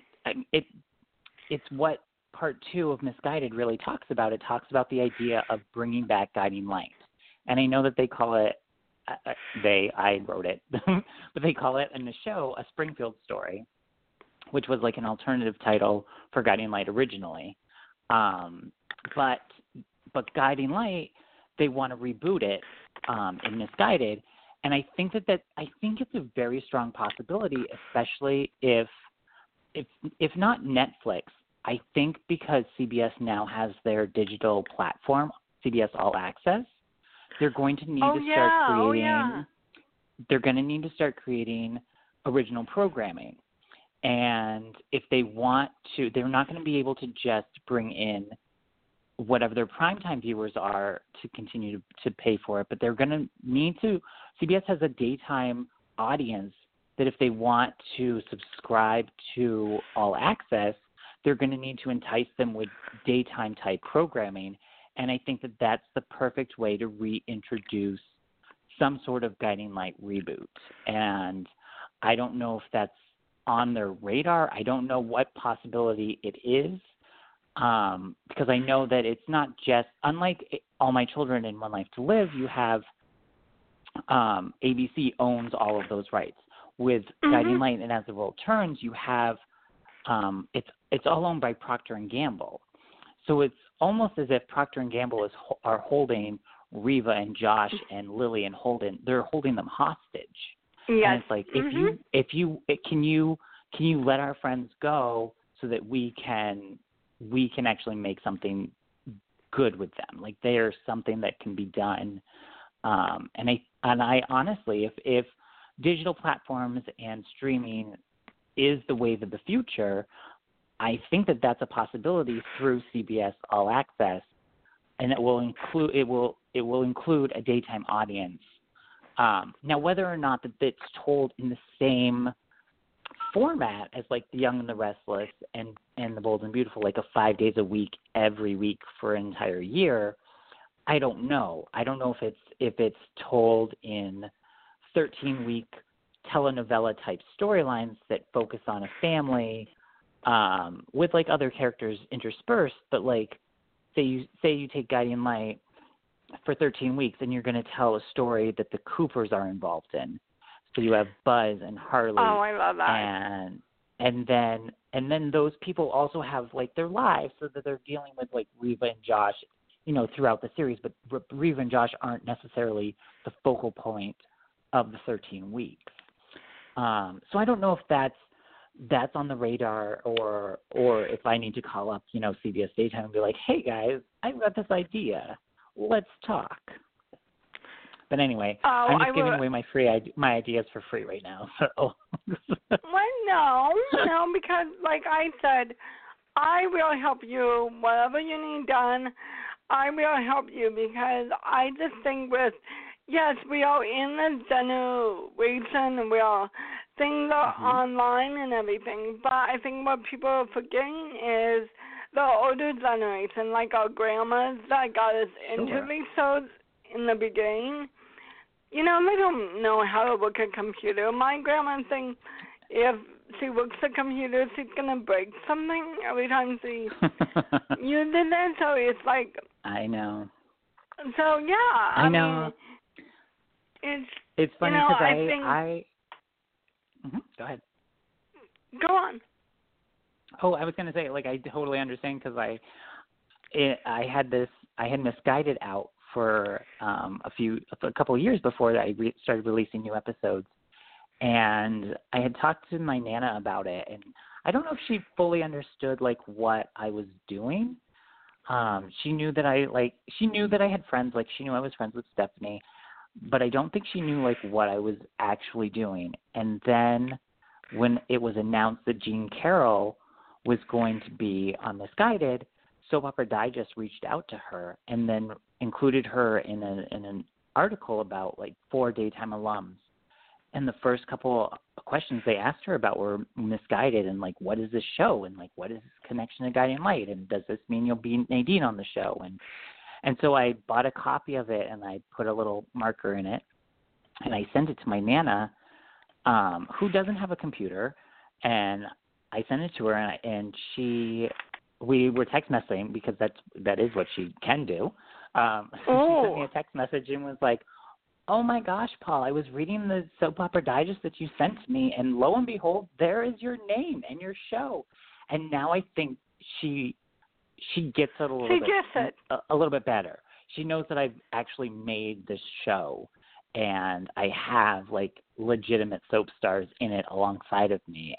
it's what part 2 of Misguided really talks about. It talks about the idea of bringing back Guiding Light, and I know that they call it. I wrote it, but they call it in the show a Springfield Story, which was like an alternative title for Guiding Light originally. But Guiding Light, they want to reboot it in Misguided, and I think I think it's a very strong possibility, especially if not Netflix. I think because CBS now has their digital platform, CBS All Access, they're going to need to start creating. They're going to need to start creating original programming, And if they want to, they're not going to be able to just bring in whatever their primetime viewers are to continue to pay for it, but they're going to need to. CBS has a daytime audience that if they want to subscribe to All Access, they're going to need to entice them with daytime type programming. And I think that that's the perfect way to reintroduce some sort of Guiding Light reboot. And I don't know if that's on their radar. I don't know what possibility it is. Because I know that it's not just, unlike All My Children and One Life to Live, you have ABC owns all of those rights. With Guiding Light and As the World Turns, you have it's all owned by Procter and Gamble. So it's almost as if Procter and Gamble are holding Reva and Josh and Lily and Holden. They're holding them hostage. Yes. And it's like can you let our friends go so that we can actually make something good with them. Like they're something that can be done. And I honestly, if digital platforms and streaming is the wave of the future, I think that that's a possibility through CBS All Access, and it will include a daytime audience. Now, whether or not that it's told in the same format as like The Young and the Restless and The Bold and Beautiful, like a 5 days a week, every week for an entire year, I don't know. I don't know if it's told in 13-week telenovela type storylines that focus on a family with like other characters interspersed, but like say you take Guiding Light for 13 weeks and you're going to tell a story that the Coopers are involved in. So you have Buzz and Harley. Oh, I love that. And then those people also have like their lives, so that they're dealing with like Reva and Josh, throughout the series. But Reva and Josh aren't necessarily the focal point of the 13 weeks. So I don't know if that's on the radar, or if I need to call up CBS Daytime and be like, hey guys, I've got this idea. Let's talk. But anyway, I'm just giving away my ideas for free right now. So. Well, no, because like I said, I will help you. Whatever you need done, I will help you, because I just think yes, we are in the generation, and we are things are online and everything, but I think what people are forgetting is the older generation, like our grandmas that got us into these shows in the beginning. They don't know how to work a computer. My grandma thinks if she works a computer, she's going to break something every time she uses it. So it's like... I know. So, yeah. I know. It's funny because I Go ahead. Go on. Oh, I was going to say, like, I totally understand, because I had Misguided out for a couple of years before I started releasing new episodes, and I had talked to my Nana about it, and I don't know if she fully understood like what I was doing. She knew that I had friends, like she knew I was friends with Stephanie, but I don't think she knew like what I was actually doing. And then when it was announced that Jean Carroll was going to be on Misguided, Soap Opera Digest reached out to her and then included her in an article about like 4 daytime alums. And the first couple of questions they asked her about were Misguided and like, what is this show? And like, what is this connection to Guiding Light? And does this mean you'll be Nadine on the show? And so I bought a copy of it and I put a little marker in it and I sent it to my Nana, who doesn't have a computer. And I sent it to her and we were text messaging, because that is what she can do. She sent me a text message and was like, oh my gosh, Paul, I was reading the Soap Opera Digest that you sent to me, and lo and behold, there is your name and your show. And now I think she gets it a little bit better. She knows that I've actually made this show, and I have like legitimate soap stars in it alongside of me,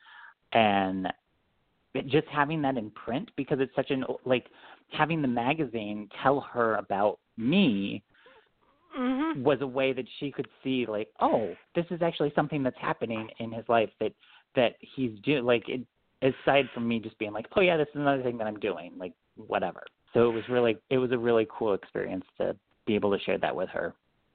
and just having that in print, because it's such having the magazine tell her about me was a way that she could see, like, oh, this is actually something that's happening in his life that he's doing. Like, aside from me just being like, oh yeah, this is another thing that I'm doing, like whatever. So it was a really cool experience to be able to share that with her.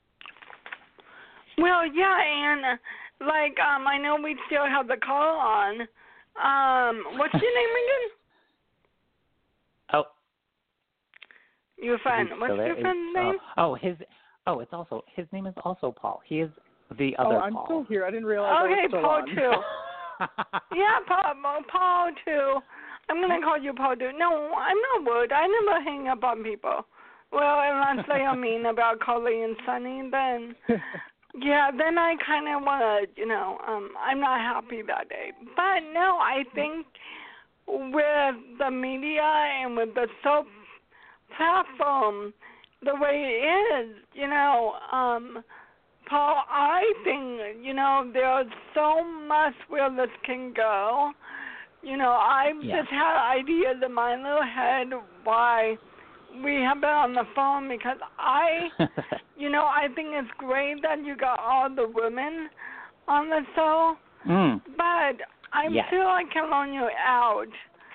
Well, yeah, and like I know we still have the call on. What's your name again? Oh. Your friend. What's your friend's name? His name is also Paul. He is the other I'm Paul. still here. I didn't realize I was still Paul on. too. Yeah, Paul too. I'm gonna call you Paul too. No, I'm not worried. I never hang up on people. Well, unless they are mean about Carly and Sunny, then yeah, then I kind of want to, I'm not happy that day. But no, I think with the media and with the soap platform the way it is, Paul, I think, there's so much where this can go. I've just had ideas in my little head why we have been on the phone, because I think it's great that you got all the women on the show, but I feel I can loan you out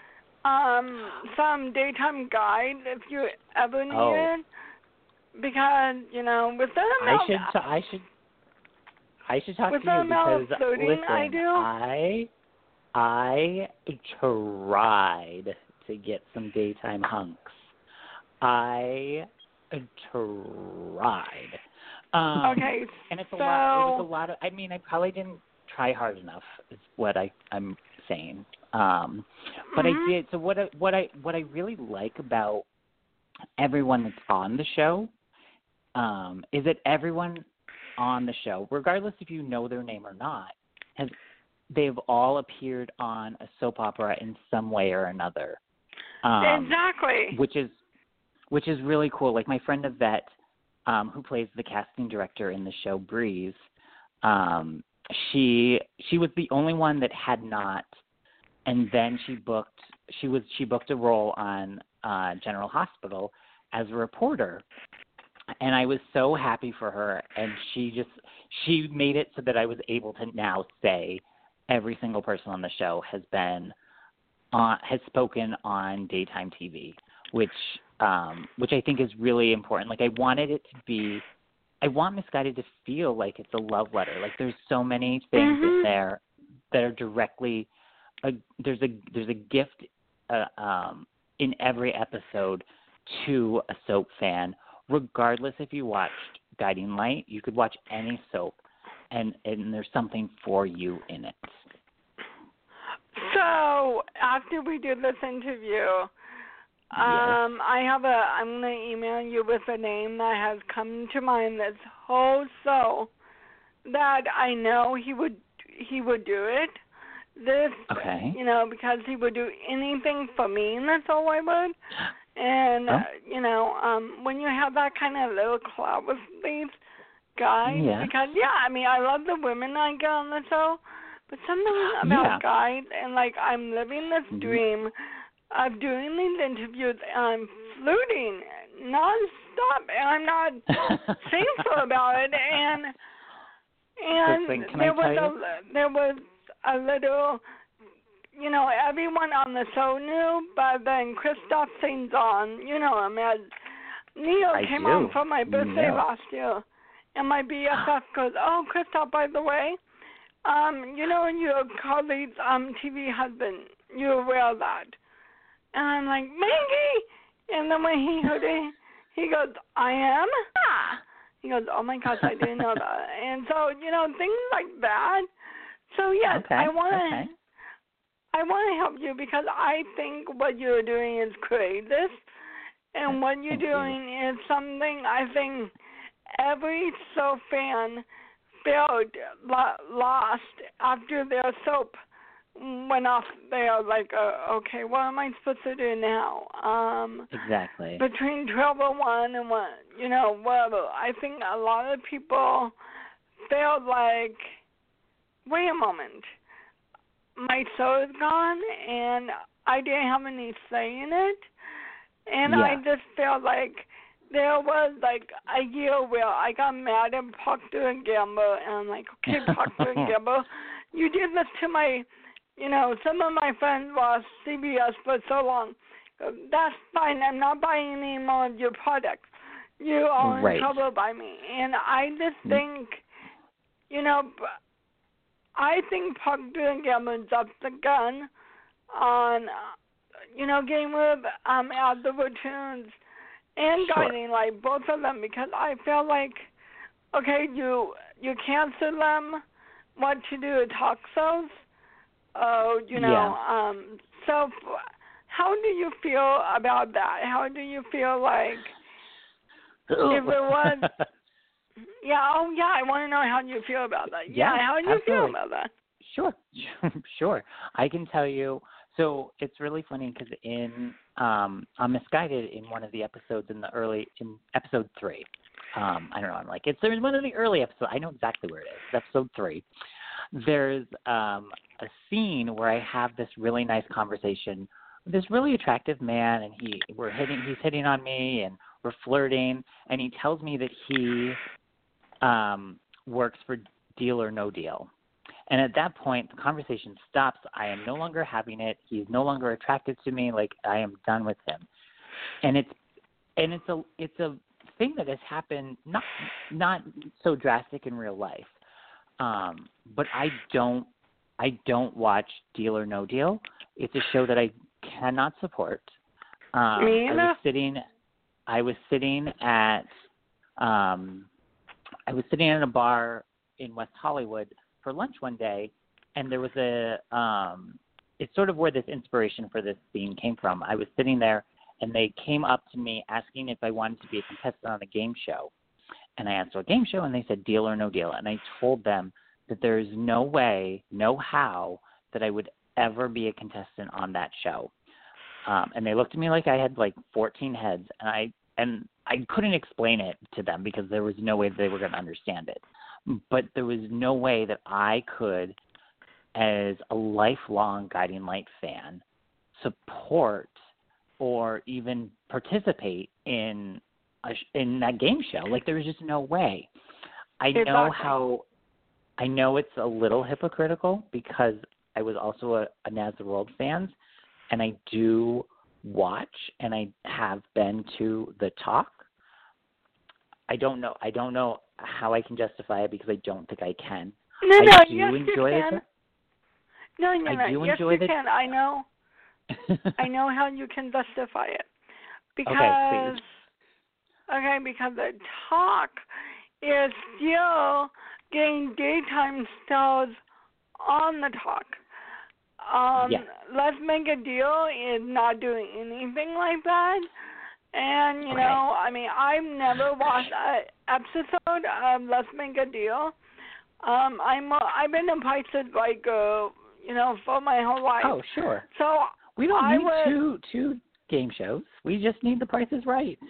some daytime guide if you ever need it. Because, with the amount I should talk with to you because flirting listen, I tried to get some daytime hunks. I tried. Okay, and it's a lot. It was a lot of. I mean, I probably didn't try hard enough. Is what I'm saying. But I did. So what I really like about everyone that's on the show is that everyone on the show, regardless if you know their name or not, they've all appeared on a soap opera in some way or another. Exactly. Which is really cool. Like my friend Yvette, who plays the casting director in the show Breeze, she was the only one that had not, and then she booked a role on General Hospital as a reporter. And I was so happy for her, and she made it so that I was able to now say every single person on the show has spoken on daytime TV, which I think is really important. Like I want Misguided to feel like it's a love letter. Like there's so many things in there that are directly there's a gift in every episode to a soap fan. Regardless if you watched Guiding Light, you could watch any soap, and there's something for you in it. So after we do this interview, I'm going to email you with a name that has come to mind this whole show that I know he would do it. This, because he would do anything for me, and that's all I would. And, when you have that kind of little cloud with these guys, because, I love the women I get on the show, but something about guys, and, like, I'm living this dream of doing these interviews, and I'm flirting nonstop, and I'm not shameful about it, and there was a little... everyone on the show knew, but then Christoph St. John, him, as Neil came on for my birthday last year, and my BFF goes, oh, Christoph, by the way, your colleague's TV husband, you're aware of that. And I'm like, Maggie! And then when he heard it, he goes, I am? Ah! He goes, oh, my gosh, I didn't know that. And so, things like that. So, yes, I want to help you because I think what you're doing is courageous, and what you're doing is something I think every soap fan felt lost after their soap went off there. Like, okay, what am I supposed to do now? Exactly. Between 12:01 and whatever. I think a lot of people felt like, wait a moment. My show is gone, and I didn't have any say in it. And I just felt like there was like a year where I got mad at Procter and Gamble, and I'm like, okay, Procter and Gamble, you did this to my, some of my friends watched CBS for so long. That's fine. I'm not buying any more of your products. You are in trouble by me. And I just think, I think Procter and Gamble dropped the gun on, getting rid of Outdoor Tunes and Guiding Light, both of them, because I feel like, okay, you cancel them, what to do with talk shows, so how do you feel about that? How do you feel like if it was, I want to know how you feel about that. How do you feel about that? Sure. I can tell you. So it's really funny because on Misguided, in one of the episodes in episode 3, I don't know, there's one of the early episodes. I know exactly where it is. It's episode 3. There's a scene where I have this really nice conversation with this really attractive man, and he's hitting on me, and we're flirting, and he tells me that he works for Deal or No Deal. And at that point, the conversation stops. I am no longer having it. He's no longer attracted to me. Like, I am done with him. And it's a thing that has happened, not so drastic in real life. But I don't watch Deal or No Deal. It's a show that I cannot support. I was sitting at a bar in West Hollywood for lunch one day, and there was it's sort of where this inspiration for this scene came from. I was sitting there, and they came up to me asking if I wanted to be a contestant on a game show. And I asked what game show, and they said Deal or No Deal. And I told them that there is no way, no how, that I would ever be a contestant on that show. And they looked at me like I had 14 heads, and I couldn't explain it to them because there was no way that they were going to understand it. But there was no way that I could, as a lifelong Guiding Light fan, support or even participate in that game show. There was just no way. I know it's a little hypocritical because I was also a Naz the World fan, and I do watch, and I have been to the talk. I don't know how I can justify it because I don't think I can. I do enjoy you can. it. No. Yes, you can. I know. I know how you can justify it because the talk is still getting daytime stars on the talk. Let's Make a Deal is not doing anything like that. And, I've never watched an episode of Let's Make a Deal. I've been in Price is Right Girl, for my whole life. Oh, sure. So we don't need two game shows. We just need The Price is Right.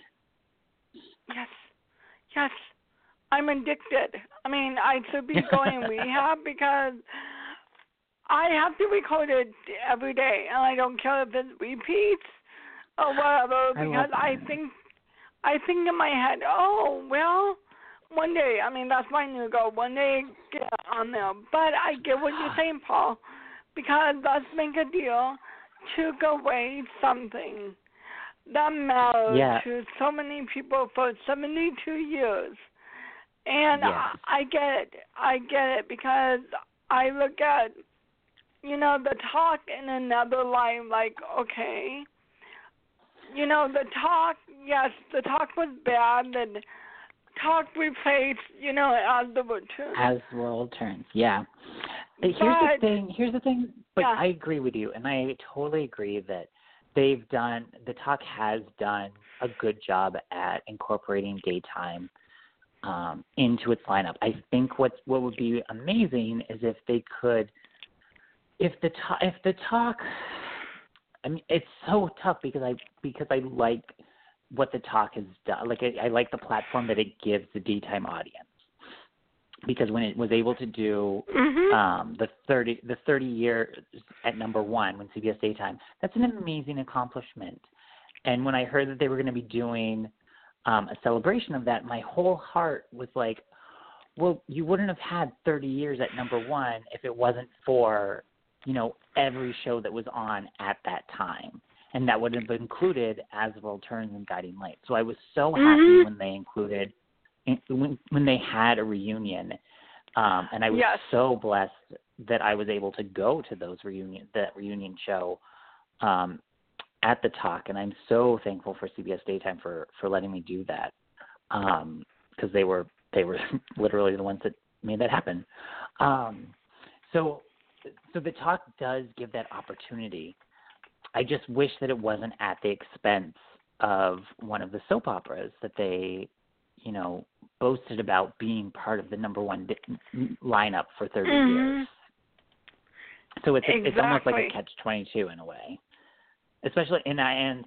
Yes. I'm addicted. I should be going rehab because I have to record it every day, and I don't care if it repeats or whatever, because I think in my head, one day, that's my new goal, one day get on there. But I get what you're saying, Paul, because Let's Make a Deal took away something that mattered to so many people for 72 years. And I get it because I look at, the talk in another light, okay, the talk, yes, the talk was bad, and talk replaced, As the World Turns. As the World Turns, yeah. Here's the thing, but I agree with you, and I totally agree that the talk has done a good job at incorporating daytime into its lineup. I think what would be amazing is if they could, if the talk. It's so tough because I like what the talk has done. I like the platform that it gives the daytime audience. Because when it was able to do the 30 years at number one, when CBS Daytime, that's an amazing accomplishment. And when I heard that they were going to be doing a celebration of that, my whole heart was like, well, you wouldn't have had 30 years at number one if it wasn't for, every show that was on at that time. And that would have included As the World Turns and Guiding Light. So I was so happy when they included, when they had a reunion. And I was so blessed that I was able to go to that reunion show at the Talk. And I'm so thankful for CBS Daytime for letting me do that. Because they were literally the ones that made that happen. So the Talk does give that opportunity. I just wish that it wasn't at the expense of one of the soap operas that they, boasted about being part of the number one lineup for 30 years. So it's almost like a catch-22 in a way, especially and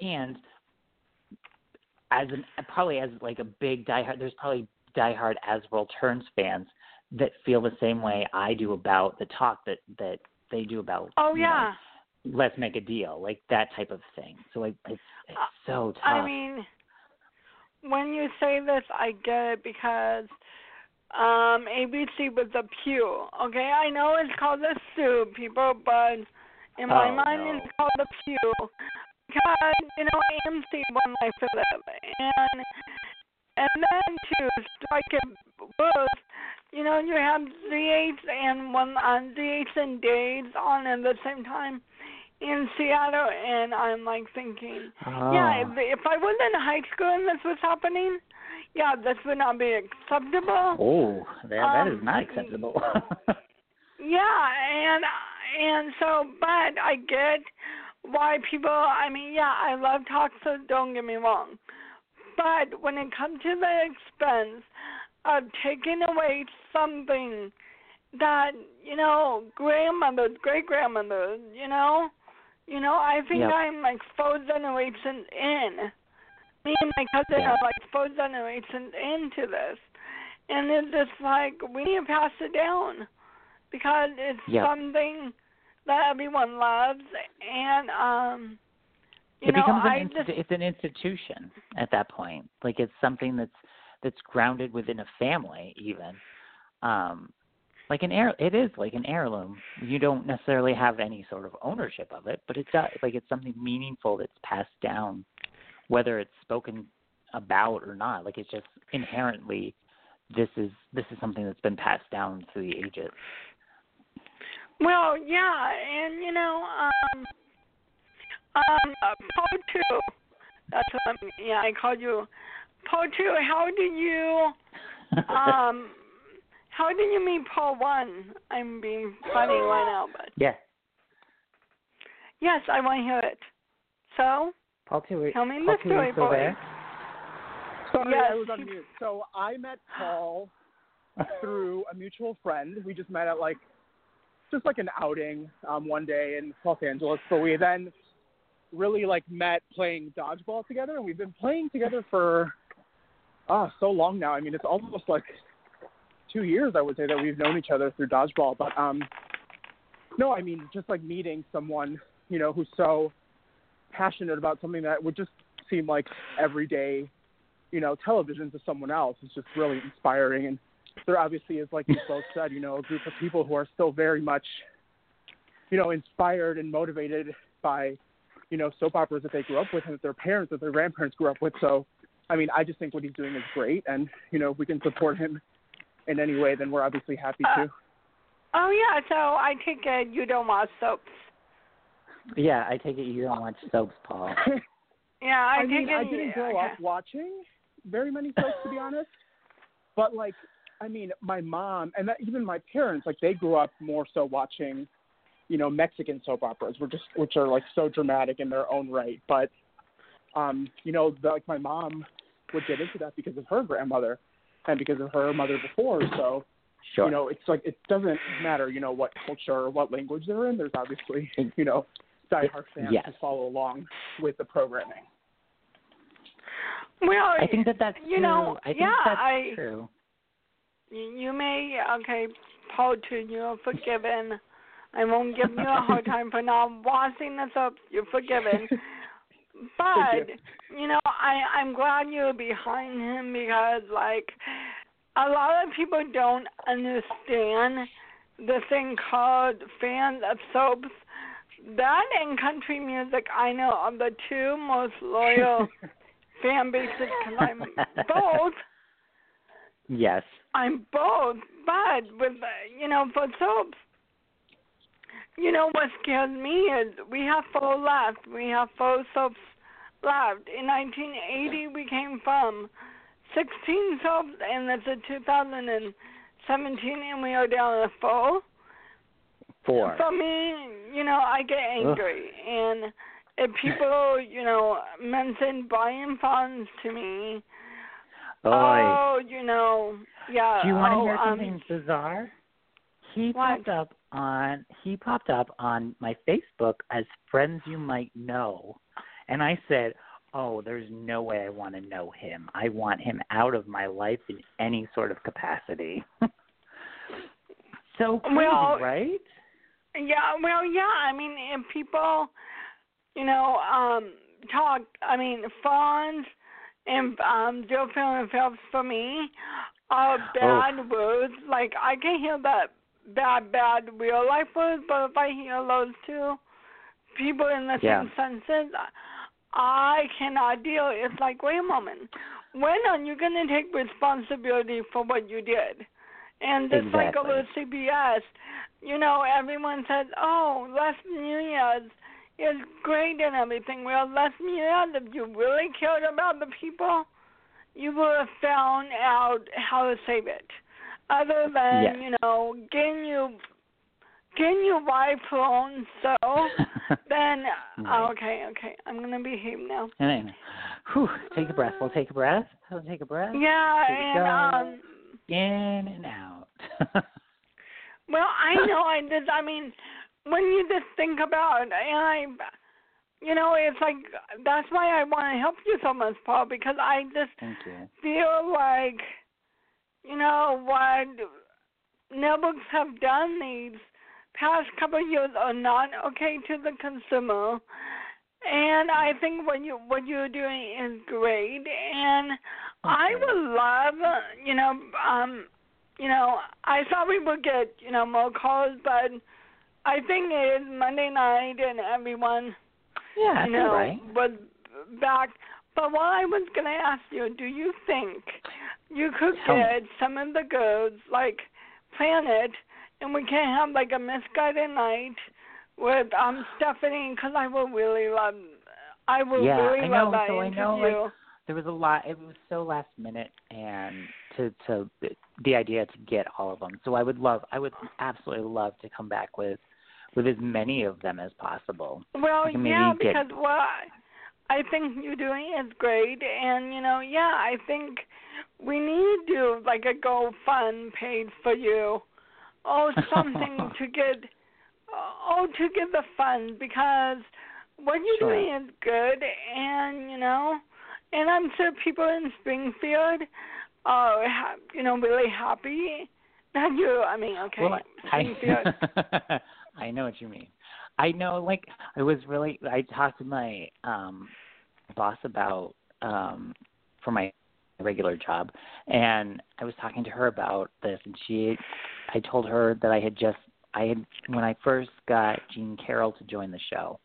as probably as like a big diehard. There's probably diehard As the World Turns fans that feel the same way I do about the Talk that they do about. Oh yeah. Let's make a deal, like that type of thing. So it's so tough. I mean, when you say this, I get it because ABC with the Pew. Okay, I know it's called the Soup, people, but in my mind it's called the Pew because AMC won Life to Live, and then to strike it both. You have ZH and Days on at the same time in Seattle, and I'm like thinking, if I was in high school and this was happening, this would not be acceptable. Oh, that is not acceptable. and so, but I get why people. I mean, I love Talk, so don't get me wrong, but when it comes to the expense of taking away something that, grandmothers, great-grandmothers, I think I'm like 4 generations in. Me and my cousin are like 4 generations into this. And it's just like, we need to pass it down because it's something that everyone loves. And, it becomes it's an institution at that point. Like it's something that's grounded within a family even. Like it is like an heirloom. You don't necessarily have any sort of ownership of it, but it's something meaningful that's passed down, whether it's spoken about or not. Like it's just inherently, this is something that's been passed down through the ages. Well, and Paul too. That's what I called you Paul too. How did you How did you meet Paul 1? I'm being funny right now, but... Yes. Yes, I want to hear it. So, Paul 2, tell me the story, boy. There? Sorry, I was on mute. So I met Paul through a mutual friend. We just met at just an outing one day in Los Angeles. But we then really met playing dodgeball together, and we've been playing together for so long now. I mean, it's almost 2 years, I would say, that we've known each other through dodgeball. But no, I mean, just meeting someone, who's so passionate about something that would just seem like everyday, television to someone else is just really inspiring. And there obviously is, like you both said, a group of people who are still very much, inspired and motivated by, soap operas that they grew up with and that their parents or their grandparents grew up with. So, I mean, I just think what he's doing is great. And, if we can support him in any way, then we're obviously happy to. Oh, yeah. So I take it you don't watch soaps. Yeah, I take it you don't watch soaps, Paul. Yeah, I didn't grow up watching very many soaps, to be honest. But, my mom and even my parents, they grew up more so watching, Mexican soap operas, which are, so dramatic in their own right. But, my mom would get into that because of her grandmother and because of her mother before. So, sure. It's it doesn't matter, what culture or what language they're in. There's obviously, diehard fans who follow along with the programming. Well, I think that's true. I think that's true. You may, Paul, you're forgiven. I won't give you a hard time for not watching the soap. You're forgiven. But, I'm glad you're behind him because, like, a lot of people don't understand the thing called fans of soaps. That and country music, I know, are the two most loyal fan bases because I'm both. Yes. I'm both, but with, for soaps, what scares me is we have 4 left. We have 4 soaps left. In 1980, we came from 16 soaps, and that's in 2017, and we are down to 4. 4. For me, I get angry, and if people, mention Brian Fons to me, yeah. Do you want to hear something bizarre? He popped up on my Facebook as friends you might know, and I said, "Oh, there's no way I want to know him. I want him out of my life in any sort of capacity." So crazy, right? Yeah. Well, yeah. I mean, if people, talk. I mean, Fonz and Joe Phelps for me are bad words. Like I can hear that bad real life words, but if I hear those two people in the same sentences, I cannot deal. It's like, wait a moment, when are you going to take responsibility for what you did? And just like over CBS, everyone said, "Oh, Les Mealyus is great and everything." Well, Les Mealyus, if you really cared about the people, you would have found out how to save it. Other than, getting your wife alone, so then, okay, I'm going to behave now. Take a breath. We'll take a breath. Yeah, and, in and out. Well, I know I mean, when you just think about it, and it's like, that's why I want to help you so much, Paul, because I just feel like, what networks have done these past couple of years are not okay to the consumer. And I think what you're doing is great. And I would love, I thought we would get, more calls, but I think it is Monday night and everyone, was back. But what I was going to ask you, do you think you could get some of the girls, like, plan it, and we can have, like, a misguided night with Stephanie, because I would really love that interview. Like, there was a lot. It was so last minute, and to the idea to get all of them. So I would absolutely love to come back with as many of them as possible. Well, because I think you're doing is great, and I think we need to do like a GoFund page for you, or something to get the funds, because what you're doing is good, and and I'm sure people in Springfield are really happy that you. I mean, okay, well, Springfield. I know what you mean. I know, like, I talked to my boss about for my regular job, and I was talking to her about this, and I told her that I had when I first got Jean Carroll to join the show,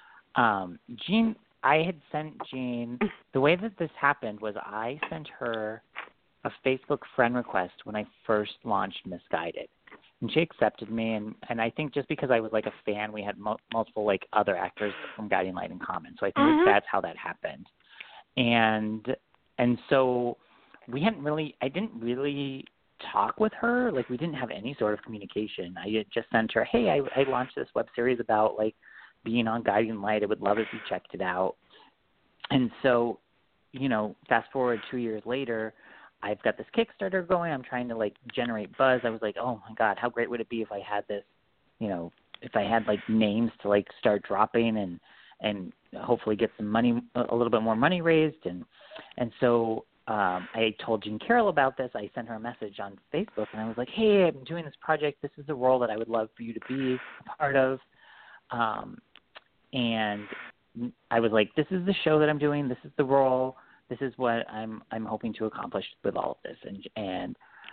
I had sent Jean, the way that this happened was I sent her a Facebook friend request when I first launched Misguided. And she accepted me, and I think just because I was like a fan, we had multiple like other actors from Guiding Light in common. So I think that's how that happened. And so I didn't really talk with her. Like, we didn't have any sort of communication. I had just sent her, hey, I launched this web series about like being on Guiding Light. I would love if you checked it out. And so, fast forward 2 years later, I've got this Kickstarter going. I'm trying to like generate buzz. I was like, oh my God, how great would it be if I had this, if I had like names to like start dropping and hopefully get some money, a little bit more money raised. And so I told Jean Carroll about this. I sent her a message on Facebook, and I was like, hey, I'm doing this project. This is a role that I would love for you to be a part of. And I was like, this is the show that I'm doing. This is the role. This is what I'm hoping to accomplish with all of this. And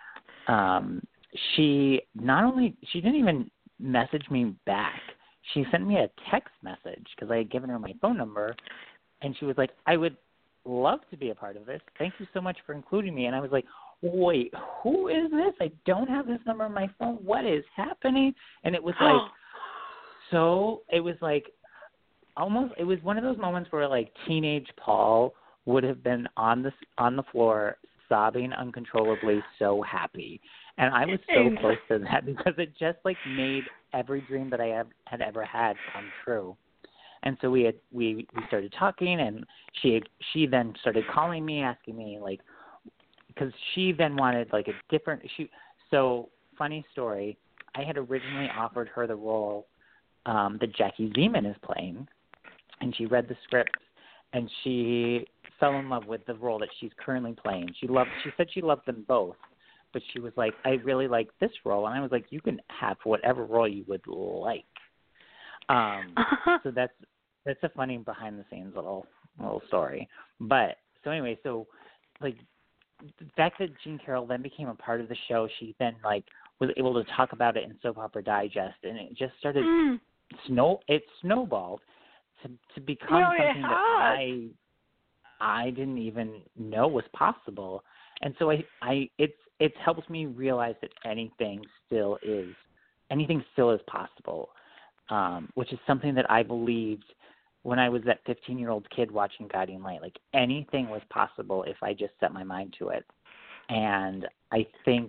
she didn't even message me back. She sent me a text message because I had given her my phone number, and she was like, I would love to be a part of this. Thank you so much for including me. And I was like, wait, who is this? I don't have this number on my phone. What is happening? And it was like, it was like almost, it was one of those moments where like teenage Paul would have been on the floor sobbing uncontrollably, so happy. And I was so close to that because it just like made every dream that I had ever had come true. And so we started talking, and she then started calling me, asking me like, because she then wanted like a different. So funny story, I had originally offered her the role that Jackie Zeman is playing, and she read the script, and she fell in love with the role that she's currently playing. She said she loved them both, but she was like, I really like this role, and I was like, you can have whatever role you would like. So that's a funny behind the scenes little story. But so anyway, so like the fact that Jean Carroll then became a part of the show, she then like was able to talk about it in Soap Opera Digest, and it just started it snowballed to become something that I didn't even know was possible. And so it helps me realize that anything still is possible, which is something that I believed when I was that 15-year-old kid watching Guiding Light. Like anything was possible if I just set my mind to it. And I think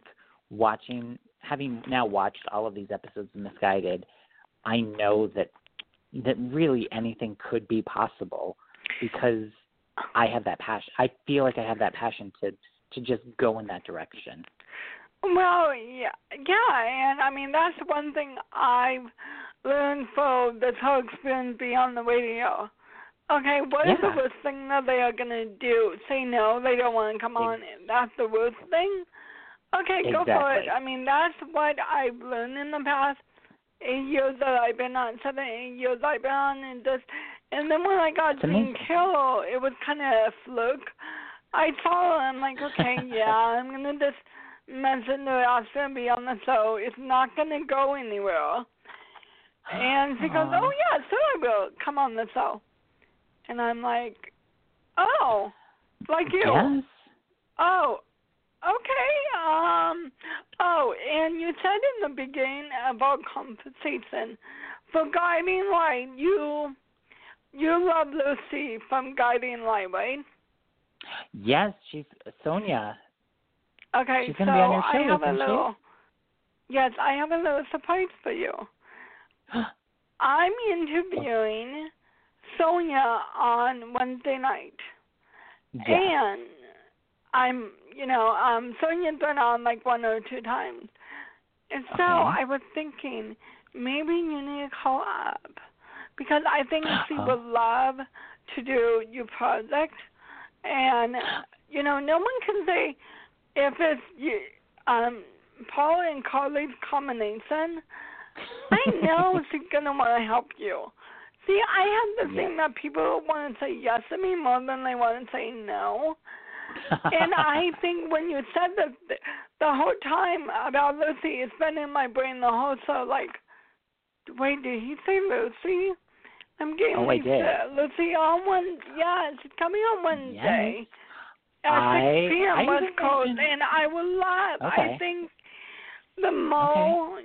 having now watched all of these episodes of Misguided, I know that really anything could be possible because I have that passion. I feel like I have that passion to just go in that direction. Well, yeah, and I mean that's one thing I've learned from this whole experience beyond the radio. Okay, what is the worst thing that they are gonna do? Say no, they don't want to come on. That's the worst thing. Okay, go for it. I mean that's what I've learned in the past 8 years that I've been on, 7, 8 years I've been on, and then when I got Jean Carroll, it was kind of a fluke. I saw her, I'm like, okay, I'm going to just mention that I was going to be on the show. It's not going to go anywhere. And she goes, oh, yeah, sure I will come on the show. And I'm like, oh, like you. Yes. Oh, okay. And you said in the beginning about compensation. For Guiding Light, you love Lucy from Guiding Light, right? Yes, she's Sonia. Okay, she's gonna be on your show, I have a little surprise for you. I'm interviewing Sonia on Wednesday night. Yes. And I'm, Sonia's been on like 1 or 2 times. And so I was thinking, maybe you need to call up. Because I think she would love to do your project. And, no one can say if it's Paul and Carly's combination, I know she's going to want to help you. See, I have the thing that people want to say yes to me more than they want to say no. And I think when you said that the whole time about Lucy, it's been in my brain the whole show, like, wait, did he say Lucy? I'm getting Lucy on she's coming on Wednesday at 6 p.m. West Coast, and I will love. I think the Mo,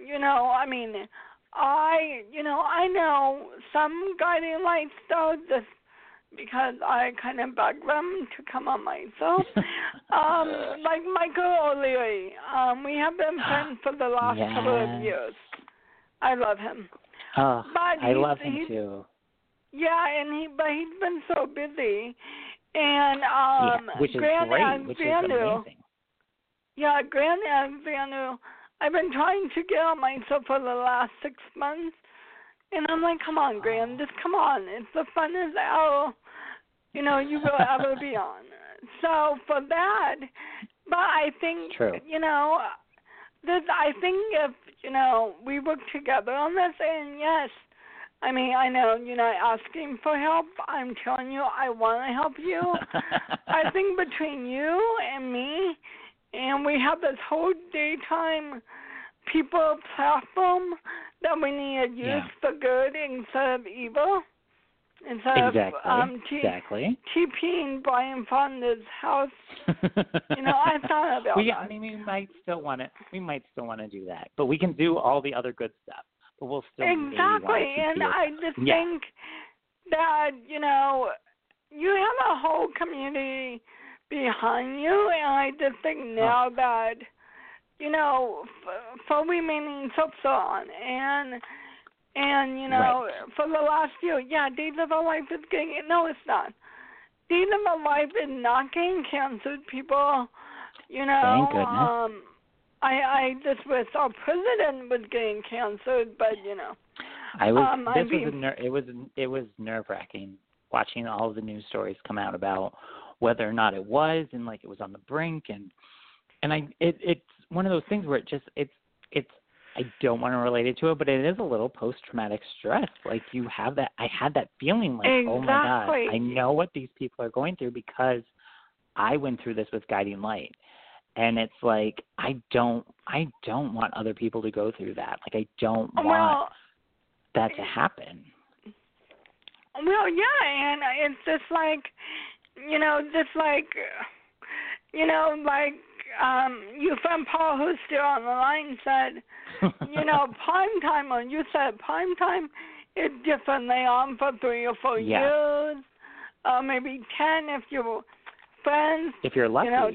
I know some Guiding Light stars just because I kind of bug them to come on my show. Like Michael O'Leary. We have been friends for the last couple of years. I love him. Oh, I love him too. Yeah, but he's been so busy. And which is Grant great, Alexander, which is amazing. Yeah, Grant Alexander, I've been trying to get on my show for the last 6 months. And I'm like, come on, Grant, just come on. It's the funnest hour, you will ever be on. So for that, but I think, I think if, we work together on this, and yes, I mean, I know you're not asking for help. I'm telling you, I want to help you. I think between you and me, and we have this whole daytime people platform that we need to use for good instead of evil. Instead exactly. TPing Brian Fonda's house. I thought about that. I mean, we might still want to do that, but we can do all the other good stuff. But we'll still exactly. And I just think that you have a whole community behind you, and I just think now that for remaining Soap Salon and for the last year, Days of Our Life is getting – no, it's not. Days of Our Life is not getting canceled, people. Thank goodness. I just wish our president was getting canceled, but, It was nerve-wracking watching all of the news stories come out about whether or not it was and, like, it was on the brink. And it's one of those things where I don't want to relate it to it, but it is a little post-traumatic stress. Like, you have that – I had that feeling like, oh, my God, I know what these people are going through because I went through this with Guiding Light. And it's like, I don't want other people to go through that. Like, I don't want that to happen. Well, yeah, and it's just like, your friend Paul, who's still on the line, said, prime time, or you said prime time is different. They on for 3 or 4 years, maybe 10 if you're friends. If you're lucky. 10,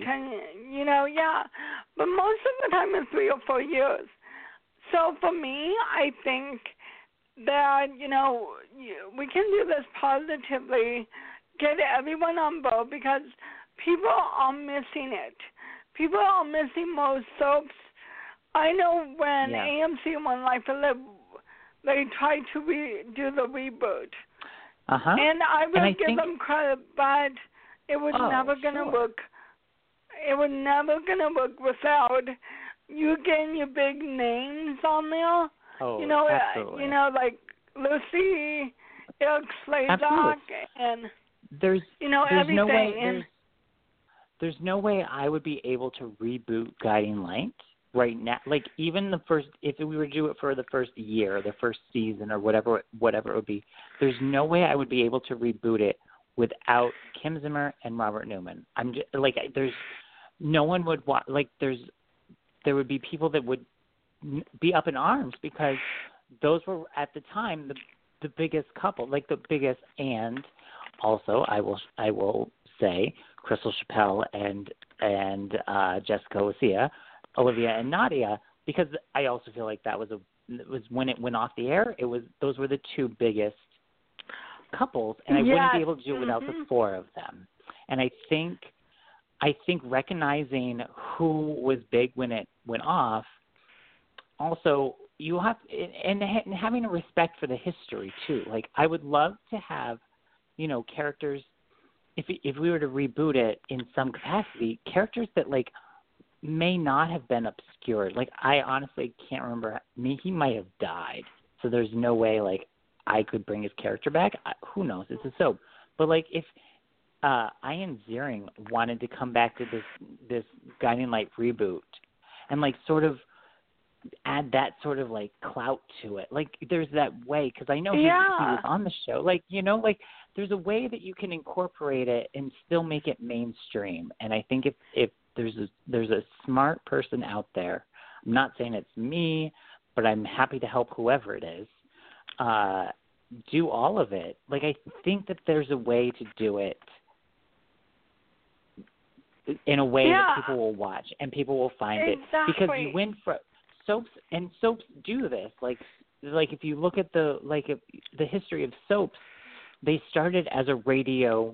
but most of the time it's 3 or 4 years. So for me, I think that, we can do this positively, get everyone on board because people are missing it. People are missing most soaps. I know when AMC and One Life to Live, they tried to do the reboot. And I will give them credit, but it was never going to work. It was never going to work without you getting your big names on there. Absolutely. Like Lucy, Eric Slaydock, and there's everything. No way, there's no way I would be able to reboot Guiding Light right now. Like, even if we were to do it for the first year, the first season, or whatever it would be, there's no way I would be able to reboot it without Kim Zimmer and Robert Newman. I'm just like, there's no one would watch. Like, there would be people that would be up in arms because those were at the time the biggest couple, like the biggest. And also, I will say, Crystal Chappelle and Jessica Lucia, Olivia and Nadia, because I also feel like it was when it went off the air. Those were the 2 biggest couples, and I wouldn't be able to do it without the 4 of them. And I think recognizing who was big when it went off. Also, you have and having a respect for the history too. Like, I would love to have, characters. If we were to reboot it in some capacity, characters that like may not have been obscured. Like, I honestly can't remember. He might have died, so there's no way like I could bring his character back. Who knows? It's a soap. But like, if Ian Ziering wanted to come back to this Guiding Light reboot and like sort of add that sort of like clout to it, like there's that way, because I know he was on the show, like like there's a way that you can incorporate it and still make it mainstream. And I think if there's a smart person out there, I'm not saying it's me, but I'm happy to help whoever it is, do all of it. Like, I think that there's a way to do it in a way that people will watch and people will find it, because you win for soaps, and soaps do this. Like if you look at the history of soaps, they started as a radio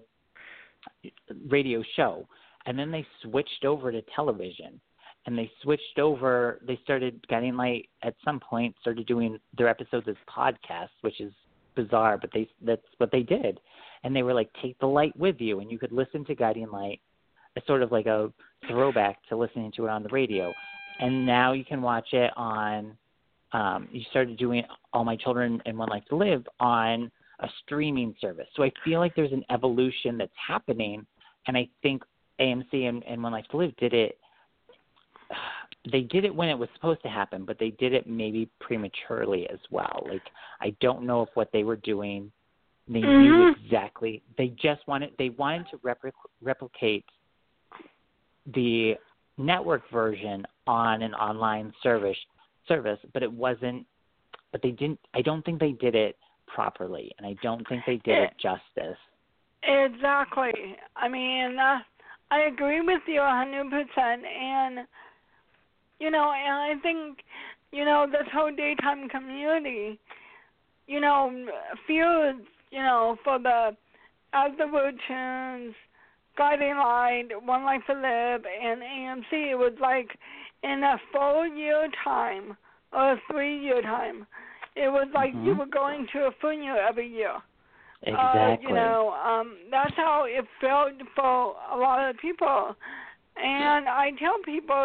show, and then they switched over to television, and they started Guiding Light at some point, started doing their episodes as podcasts, which is bizarre, but that's what they did. And they were like, take the light with you, and you could listen to Guiding Light as sort of like a throwback to listening to it on the radio. And now you can watch it on you started doing All My Children and One Life to Live on a streaming service. So I feel like there's an evolution that's happening, and I think AMC and One Life to Live did it. They did it when it was supposed to happen, but they did it maybe prematurely as well. Like, I don't know if what they were doing, they knew exactly. They wanted to replicate the network version on an online service, but it wasn't. But they didn't. I don't think they did it properly, and I don't think they did it justice. Exactly. I mean, I agree with you 100%, and and I think this whole daytime community, feels for the As the World Turns, Guiding Light, One Life to Live, and AMC. It was like in a 4-year time or a 3-year time. It was like you were going to a funeral every year. Exactly. That's how it felt for a lot of people. And I tell people,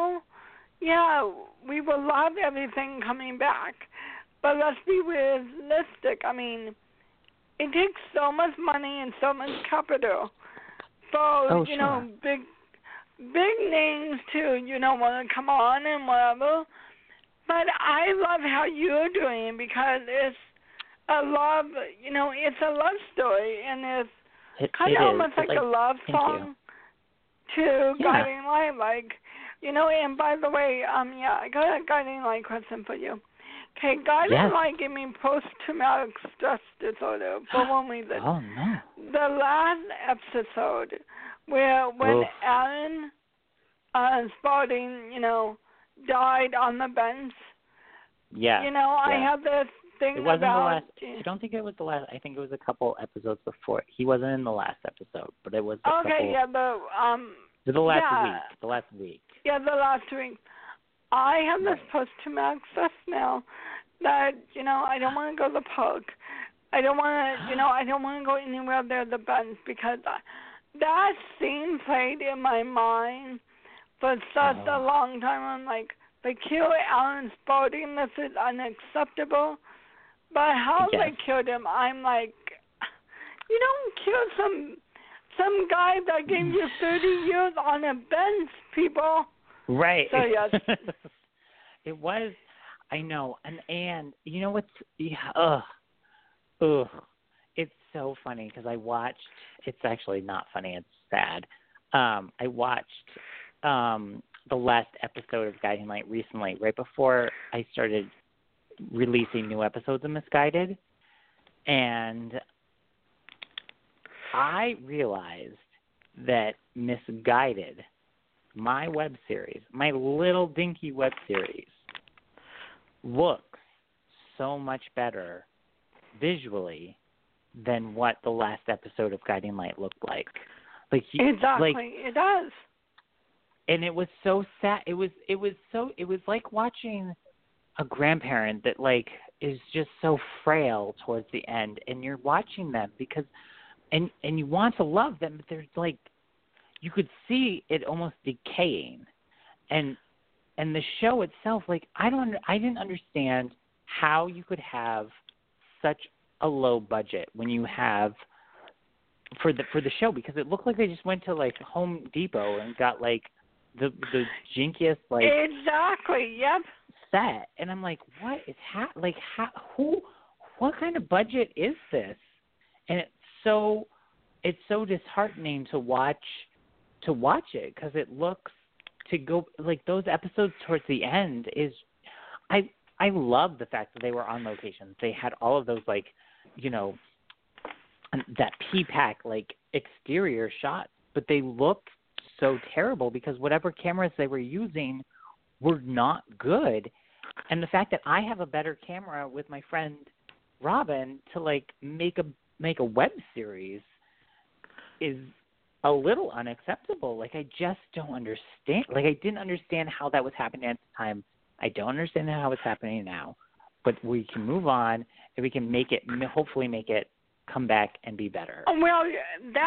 we will love everything coming back, but let's be realistic. I mean, it takes so much money and so much capital for, big names to, want to come on and whatever. But I love how you're doing it because it's a love, it's a love story, and it's kind of almost like a love song to Guiding Light, like, and by the way, I got a Guiding Light question for you. Okay, Guiding Light gave me post-traumatic stress disorder for one reason. Oh, no. The last episode where when Alan Spalding, died on the bench. Yeah. I had this thing it wasn't about... the last. I don't think it was the last. I think it was a couple episodes before. He wasn't in the last episode, but it was the couple... the last week. Yeah, the last week. I have this post-traumatic stress now that, I don't want to go to the park. I don't want to, I don't want to go anywhere near the bench because that scene played in my mind for such a long time. I'm like, they killed Alan Spalding. This is unacceptable. But how they killed him, I'm like, you don't kill some guy that gave you 30 years on a bench, people. Right. So, yes. It was, I know. And you know what's, it's so funny because I watched, it's actually not funny, it's sad. I watched the last episode of Guiding Light recently, right before I started releasing new episodes of Misguided. And I realized that Misguided, my web series, my little dinky web series, looks so much better visually than what the last episode of Guiding Light looked like. Exactly, it does. And it was so sad. It was like watching a grandparent that is just so frail towards the end, and you're watching them because and you want to love them, but there's you could see it almost decaying. And the show itself, I didn't understand how you could have such a low budget when you have for the show, because it looked like they just went to Home Depot and got the jinkiest exactly, yep, set. And I'm like, what is what kind of budget is this? And it's so disheartening to watch it because it looks to go those episodes towards the end is I love the fact that they were on location. They had all of those that P-Pack exterior shots, but they looked so terrible because whatever cameras they were using were not good. And the fact that I have a better camera with my friend Robin to make a web series is a little unacceptable. I just don't understand. I didn't understand how that was happening at the time. I don't understand how it's happening now. But we can move on and we can hopefully make it come back and be better. Well,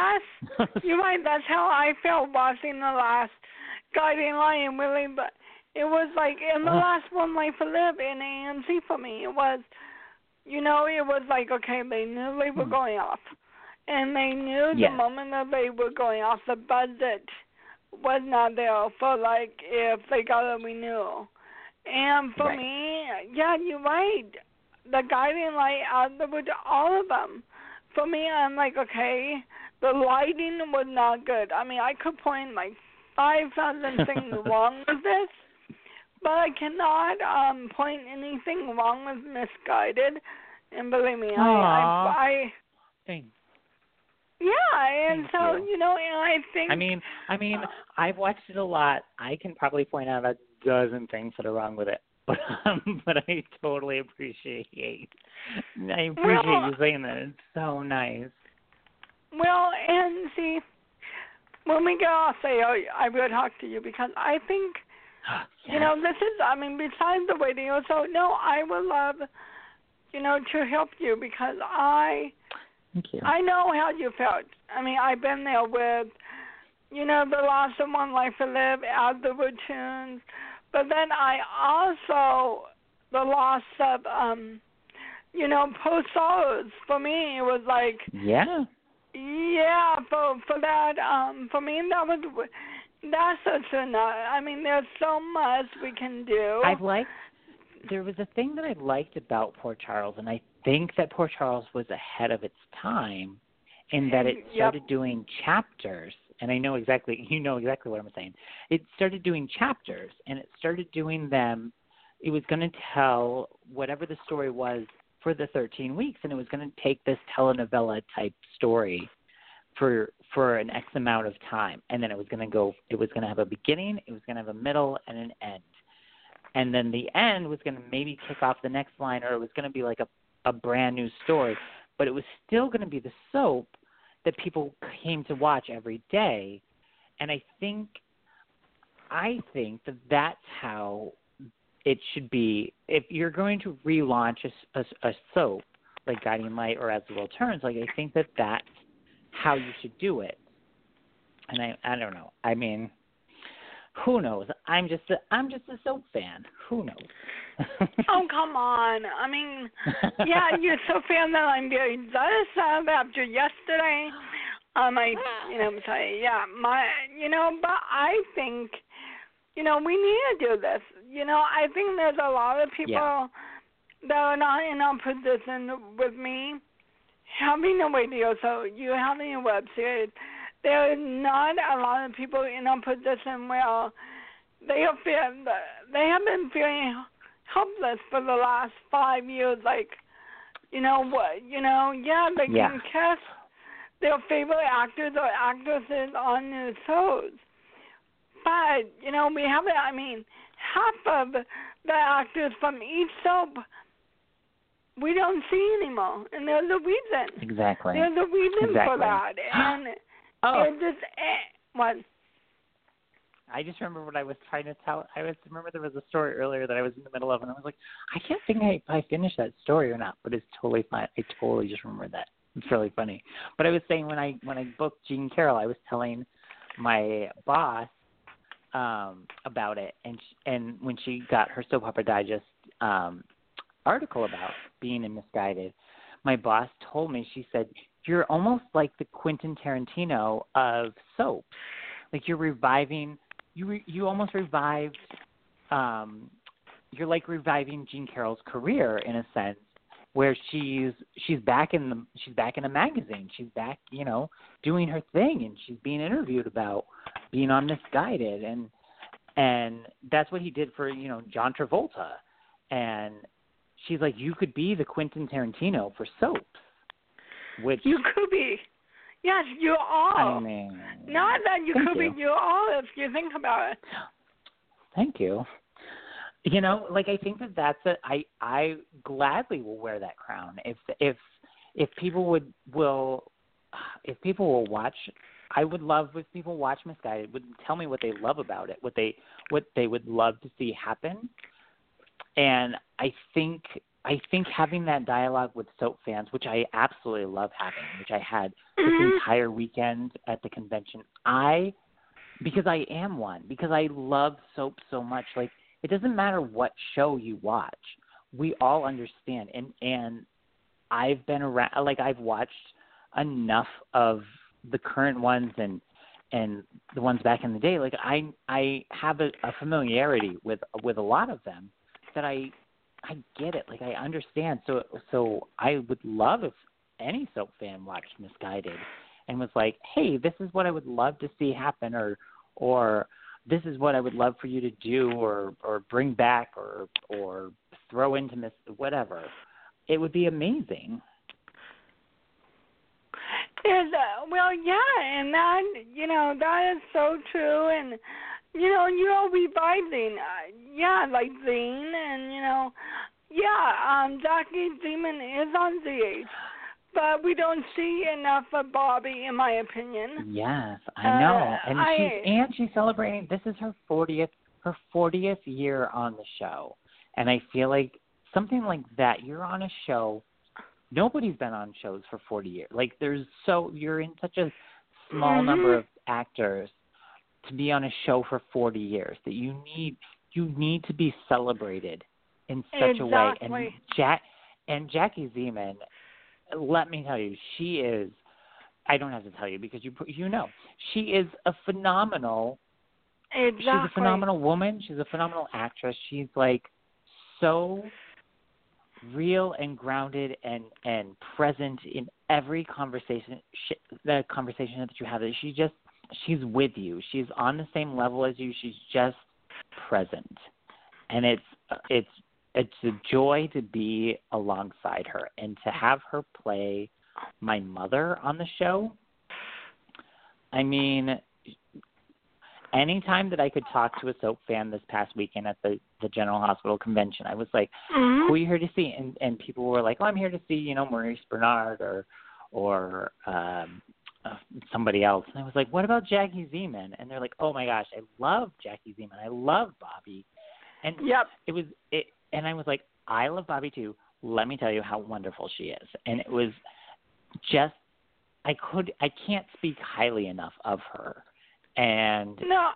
you're right. That's how I felt watching the last Guiding Light, really. But It was like in the last One Life to Live in AMC for me. It was, it was like, okay, they knew they were going off. And they knew the moment that they were going off, the budget was not there for, like, if they got a renewal. And for me, yeah, you're right. The Guiding Light, all of them. For me, I'm like, okay, the lighting was not good. I mean, I could point like 5,000 things wrong with this, but I cannot point anything wrong with Misguided. And believe me, I Thanks. yeah, and Thank so you. and I think. I mean, I've watched it a lot. I can probably point out a dozen things that are wrong with it, but I totally appreciate you saying that. It's so nice. Well, and see, when we get off, I will talk to you because I think, this is, besides the radio, so no, I would love, to help you because Thank you. I know how you felt. I mean, I've been there with, the loss of One Life to Live, Afterwood Tunes, but then I also, the loss of, Post Solos. For me, it was like, for that, for me, that's such enough. I mean, there's so much we can do. There was a thing that I liked about Port Charles, and I think that Port Charles was ahead of its time in that it started doing chapters, and you know exactly what I'm saying. It started doing chapters, and it started doing them. It was going to tell whatever the story was for the 13 weeks, and it was going to take this telenovela-type story for an X amount of time, and then it was going to have a beginning, it was going to have a middle, and an end. And then the end was going to maybe kick off the next line, or it was going to be like a brand new story. But it was still going to be the soap that people came to watch every day. And I think that that's how it should be. If you're going to relaunch a soap like Guiding Light or As the World Turns, like I think that that's how you should do it. And I don't know. I mean, who knows? I'm just a soap fan. Who knows? Oh, come on. I mean, yeah, you're so fan that I'm very jealous of after yesterday. But I think, we need to do this. I think there's a lot of people that are not in a position with me having a radio, so you having a web series. There are not a lot of people in a position where they have been feeling helpless for the last 5 years. Like, they can cast their favorite actors or actresses on new shows. But, we haven't, half of the actors from each soap we don't see anymore. And there's a reason. Exactly. There's a reason for that. And what? I just remember what I was trying to tell. Remember there was a story earlier that I was in the middle of, and I was like, I can't think if I finished that story or not, but it's totally fine. I totally just remember that. It's really funny. But I was saying when I booked Jean Carroll, I was telling my boss about it, and when she got her Soap Opera Digest article about being in Misguided, my boss told me, she said, you're almost like the Quentin Tarantino of soap. Like you're reviving, you almost revived, you're like reviving Jean Carroll's career in a sense, where she's back in a magazine. She's back, doing her thing, and she's being interviewed about being on Misguided, and that's what he did for, John Travolta. And she's like, you could be the Quentin Tarantino for soaps. Which you could be. Yes, you are. I mean, not that you could be. You are if you think about it. Thank you. I think that's I gladly will wear that crown if people will watch. I would love if people watch Misguided, would tell me what they love about it, what they would love to see happen. And I think having that dialogue with soap fans, which I absolutely love having, which I had this entire weekend at the convention, because I am one, because I love soap so much. Like, it doesn't matter what show you watch. We all understand, and I've been around, like I've watched enough of the current ones and the ones back in the day. Like I have a familiarity with a lot of them that I get it. Like I understand. So I would love if any soap fan watched Misguided and was like, hey, this is what I would love to see happen, or this is what I would love for you to do, or bring back, or throw into whatever. It would be amazing. Well, yeah, and that, that is so true, and, you're revising, like Zane, and, Jackie Zeman is on ZH, but we don't see enough of Bobby, in my opinion. Yes, I know, and she's celebrating, this is her 40th year on the show, and I feel like something like that, you're on a show. Nobody's been on shows for 40 years. Like you're in such a small number of actors to be on a show for 40 years that you need to be celebrated in such a way. And Jackie Zeman, let me tell you, she is. I don't have to tell you because you know she is a phenomenal. Exactly. She's a phenomenal woman. She's a phenomenal actress. She's like so real and grounded and present in every conversation that you have. She's with you. She's on the same level as you. She's just present, and it's a joy to be alongside her and to have her play my mother on the show. I mean, anytime that I could talk to a soap fan this past weekend at the General Hospital convention, I was like, who are you here to see? And people were like, I'm here to see, Maurice Bernard or somebody else. And I was like, what about Jackie Zeman? And they're like, oh my gosh, I love Jackie Zeman. I love Bobby. And and I was like, I love Bobby too. Let me tell you how wonderful she is. And it was just, I can't speak highly enough of her. And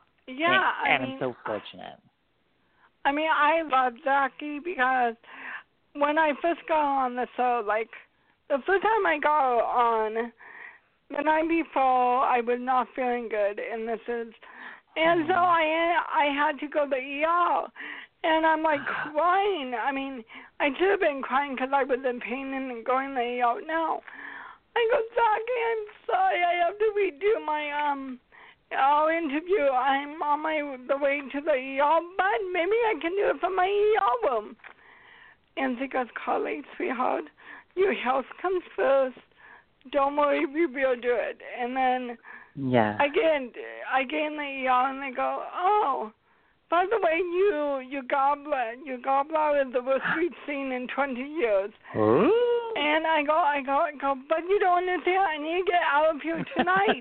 I'm so fortunate. I mean, I love Jackie because when I first got on the show, like the first time I got on, the night before, I was not feeling good, and so I had to go to the ER, and I'm like crying. I mean, I should have been crying because I was in pain and going to the ER. No, I go, Jackie, I'm sorry, I have to redo my our interview. I'm on the way to the ER, but maybe I can do it from my ER room. And she goes, Carly, sweetheart, your health comes first. Don't worry, we will do it. And then I get in the ER and they go, oh, by the way, your gallbladder is the worst we've seen in 20 years. And I go, but you don't understand. I need to get out of here tonight.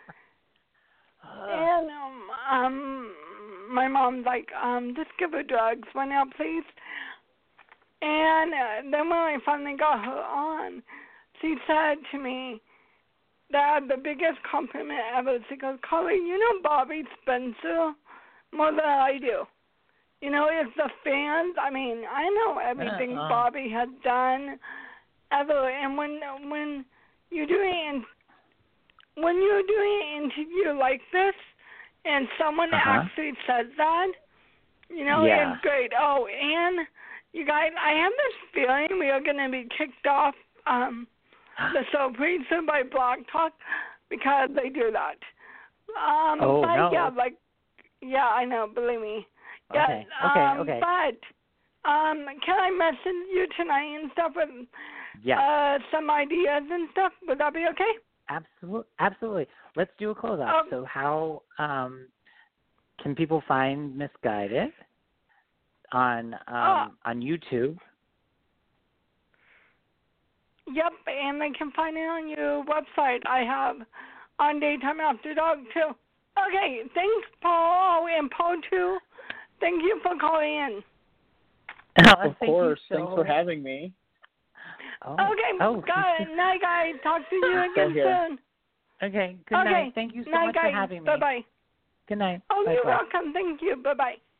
And my mom's like, just give her drugs for now, please. And then when I finally got her on, she said to me that the biggest compliment ever. She goes, Carly, Bobby Spencer more than I do. It's the fans. I mean, I know everything Bobby has done ever. And when you're doing an interview like this, and someone actually says that, it's great. Oh, and you guys, I have this feeling we are going to be kicked off the soap reason by Blog Talk because they do that. No. I know, believe me. Okay. But can I message you tonight and stuff with some ideas and stuff? Would that be okay? Absolutely. Let's do a closeout. So how can people find Misguided on YouTube? Yep, and they can find it on your website. I have on Daytime After Dark too. Okay, thanks, Paul, and Paul too. Thank you for calling in. Of course. Thanks for having me. Okay, got it. Night, guys. Talk to you again soon. Okay, good night. Thank you so much for having me. Bye-bye. Good night. Oh, Bye-bye. You're welcome. Thank you. Bye-bye.